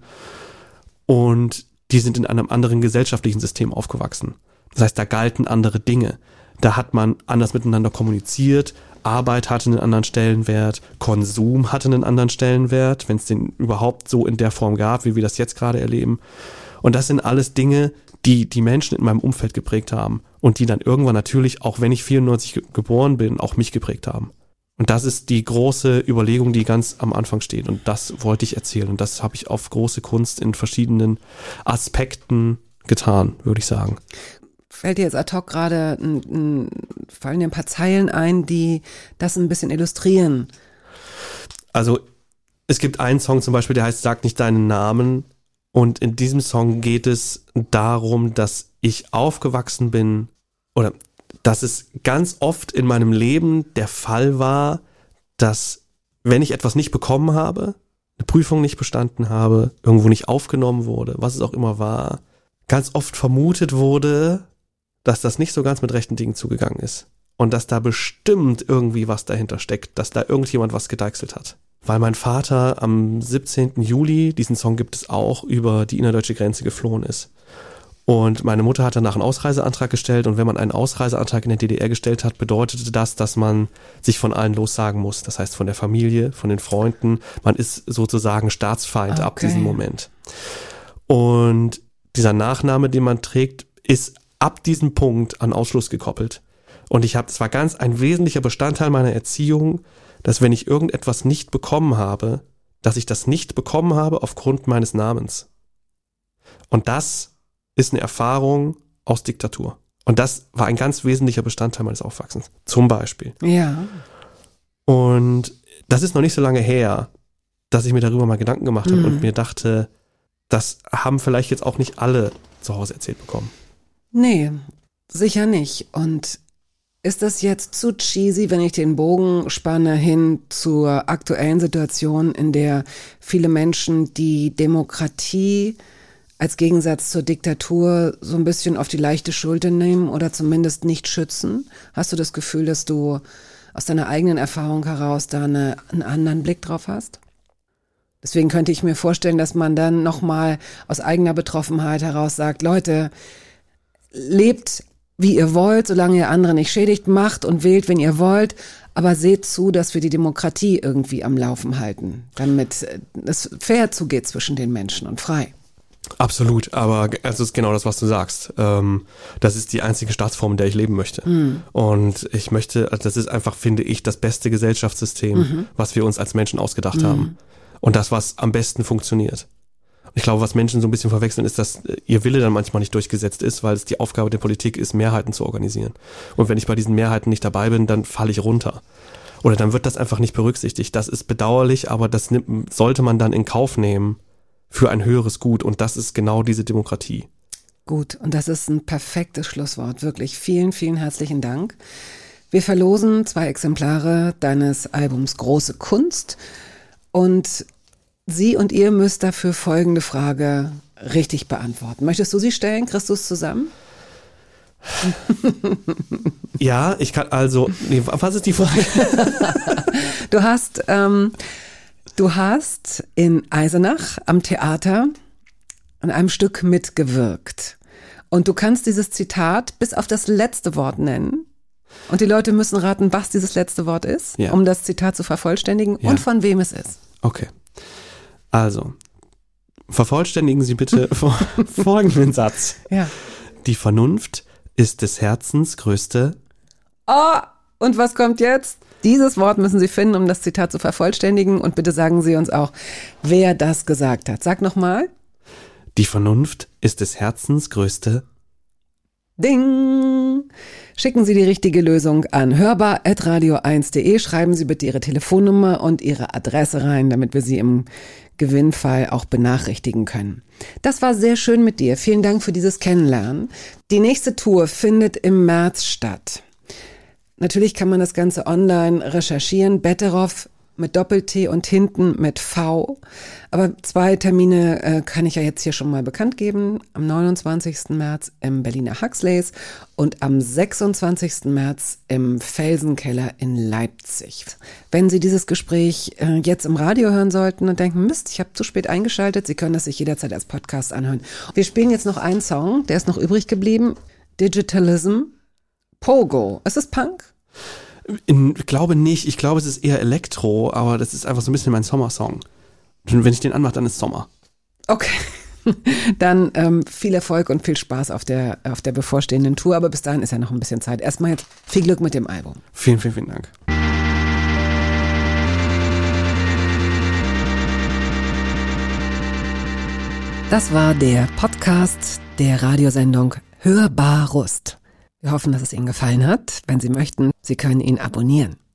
und die sind in einem anderen gesellschaftlichen System aufgewachsen. Das heißt, da galten andere Dinge. Da hat man anders miteinander kommuniziert, Arbeit hatte einen anderen Stellenwert, Konsum hatte einen anderen Stellenwert, wenn es den überhaupt so in der Form gab, wie wir das jetzt gerade erleben. Und das sind alles Dinge, die die Menschen in meinem Umfeld geprägt haben und die dann irgendwann natürlich, auch wenn ich vierundneunzig ge- geboren bin, auch mich geprägt haben. Und das ist die große Überlegung, die ganz am Anfang steht. Und das wollte ich erzählen. Und das habe ich auf große Kunst in verschiedenen Aspekten getan, würde ich sagen. Fällt dir jetzt ad hoc gerade, ein, ein, fallen dir ein paar Zeilen ein, die das ein bisschen illustrieren? Also es gibt einen Song zum Beispiel, der heißt Sag nicht deinen Namen. Und in diesem Song geht es darum, dass ich aufgewachsen bin oder dass es ganz oft in meinem Leben der Fall war, dass wenn ich etwas nicht bekommen habe, eine Prüfung nicht bestanden habe, irgendwo nicht aufgenommen wurde, was es auch immer war, ganz oft vermutet wurde, dass das nicht so ganz mit rechten Dingen zugegangen ist. Und dass da bestimmt irgendwie was dahinter steckt, dass da irgendjemand was gedeichselt hat. Weil mein Vater am siebzehnten Juli, diesen Song gibt es auch, über die innerdeutsche Grenze geflohen ist. Und meine Mutter hat danach einen Ausreiseantrag gestellt und wenn man einen Ausreiseantrag in der D D R gestellt hat, bedeutete das, dass man sich von allen lossagen muss. Das heißt von der Familie, von den Freunden. Man ist sozusagen Staatsfeind okay. ab diesem Moment. Und dieser Nachname, den man trägt, ist ab diesem Punkt an Ausschluss gekoppelt. Und ich habe, es war ganz ein wesentlicher Bestandteil meiner Erziehung, dass wenn ich irgendetwas nicht bekommen habe, dass ich das nicht bekommen habe aufgrund meines Namens. Und das ist eine Erfahrung aus Diktatur. Und das war ein ganz wesentlicher Bestandteil meines Aufwachsens. Zum Beispiel. Ja. Und das ist noch nicht so lange her, dass ich mir darüber mal Gedanken gemacht habe mhm. und mir dachte, das haben vielleicht jetzt auch nicht alle zu Hause erzählt bekommen. Nee, sicher nicht. Und ist das jetzt zu cheesy, wenn ich den Bogen spanne hin zur aktuellen Situation, in der viele Menschen die Demokratie als Gegensatz zur Diktatur so ein bisschen auf die leichte Schulter nehmen oder zumindest nicht schützen? Hast du das Gefühl, dass du aus deiner eigenen Erfahrung heraus da eine, einen anderen Blick drauf hast? Deswegen könnte ich mir vorstellen, dass man dann nochmal aus eigener Betroffenheit heraus sagt, Leute, lebt wie ihr wollt, solange ihr andere nicht schädigt, macht und wählt, wenn ihr wollt, aber seht zu, dass wir die Demokratie irgendwie am Laufen halten, damit es fair zugeht zwischen den Menschen und frei. Absolut, aber es ist genau das, was du sagst. Ähm, das ist die einzige Staatsform, in der ich leben möchte. Mhm. Und ich möchte, also das ist einfach, finde ich, das beste Gesellschaftssystem, mhm. was wir uns als Menschen ausgedacht mhm. haben. Und das, was am besten funktioniert. Ich glaube, was Menschen so ein bisschen verwechseln, ist, dass ihr Wille dann manchmal nicht durchgesetzt ist, weil es die Aufgabe der Politik ist, Mehrheiten zu organisieren. Und wenn ich bei diesen Mehrheiten nicht dabei bin, dann falle ich runter. Oder dann wird das einfach nicht berücksichtigt. Das ist bedauerlich, aber das nimmt, sollte man dann in Kauf nehmen für ein höheres Gut. Und das ist genau diese Demokratie. Gut, und das ist ein perfektes Schlusswort. Wirklich vielen, vielen herzlichen Dank. Wir verlosen zwei Exemplare deines Albums Große Kunst. Und Sie und ihr müsst dafür folgende Frage richtig beantworten. Möchtest du sie stellen? Kriegst du es zusammen? Ja, ich kann also, nee, was ist die Frage? Du hast, ähm, du hast in Eisenach am Theater an einem Stück mitgewirkt. Und du kannst dieses Zitat bis auf das letzte Wort nennen. Und die Leute müssen raten, was dieses letzte Wort ist, ja. um das Zitat zu vervollständigen ja. und von wem es ist. Okay. Also, vervollständigen Sie bitte folgenden Satz. Ja. Die Vernunft ist des Herzens größte. Oh, und was kommt jetzt? Dieses Wort müssen Sie finden, um das Zitat zu vervollständigen. Und bitte sagen Sie uns auch, wer das gesagt hat. Sag nochmal. Die Vernunft ist des Herzens größte. Ding! Schicken Sie die richtige Lösung an hörbar at radio eins punkt de. Schreiben Sie bitte Ihre Telefonnummer und Ihre Adresse rein, damit wir Sie im Gewinnfall auch benachrichtigen können. Das war sehr schön mit dir. Vielen Dank für dieses Kennenlernen. Die nächste Tour findet im März statt. Natürlich kann man das Ganze online recherchieren. Betteroff mit Doppel-T und hinten mit V. Aber zwei Termine äh, kann ich ja jetzt hier schon mal bekannt geben. Am neunundzwanzigsten März im Berliner Huxleys und am sechsundzwanzigsten März im Felsenkeller in Leipzig. Wenn Sie dieses Gespräch äh, jetzt im Radio hören sollten und denken, Mist, ich habe zu spät eingeschaltet, Sie können das sich jederzeit als Podcast anhören. Wir spielen jetzt noch einen Song, der ist noch übrig geblieben. Digitalism, Pogo. Ist es Punk? Ich glaube nicht, ich glaube es ist eher Elektro, aber das ist einfach so ein bisschen mein Sommersong. Und wenn ich den anmache, dann ist Sommer. Okay, dann ähm, viel Erfolg und viel Spaß auf der, auf der bevorstehenden Tour, aber bis dahin ist ja noch ein bisschen Zeit. Erstmal jetzt viel Glück mit dem Album. Vielen, vielen, vielen Dank. Das war der Podcast der Radiosendung Hörbar Rust. Wir hoffen, dass es Ihnen gefallen hat. Wenn Sie möchten, Sie können ihn abonnieren.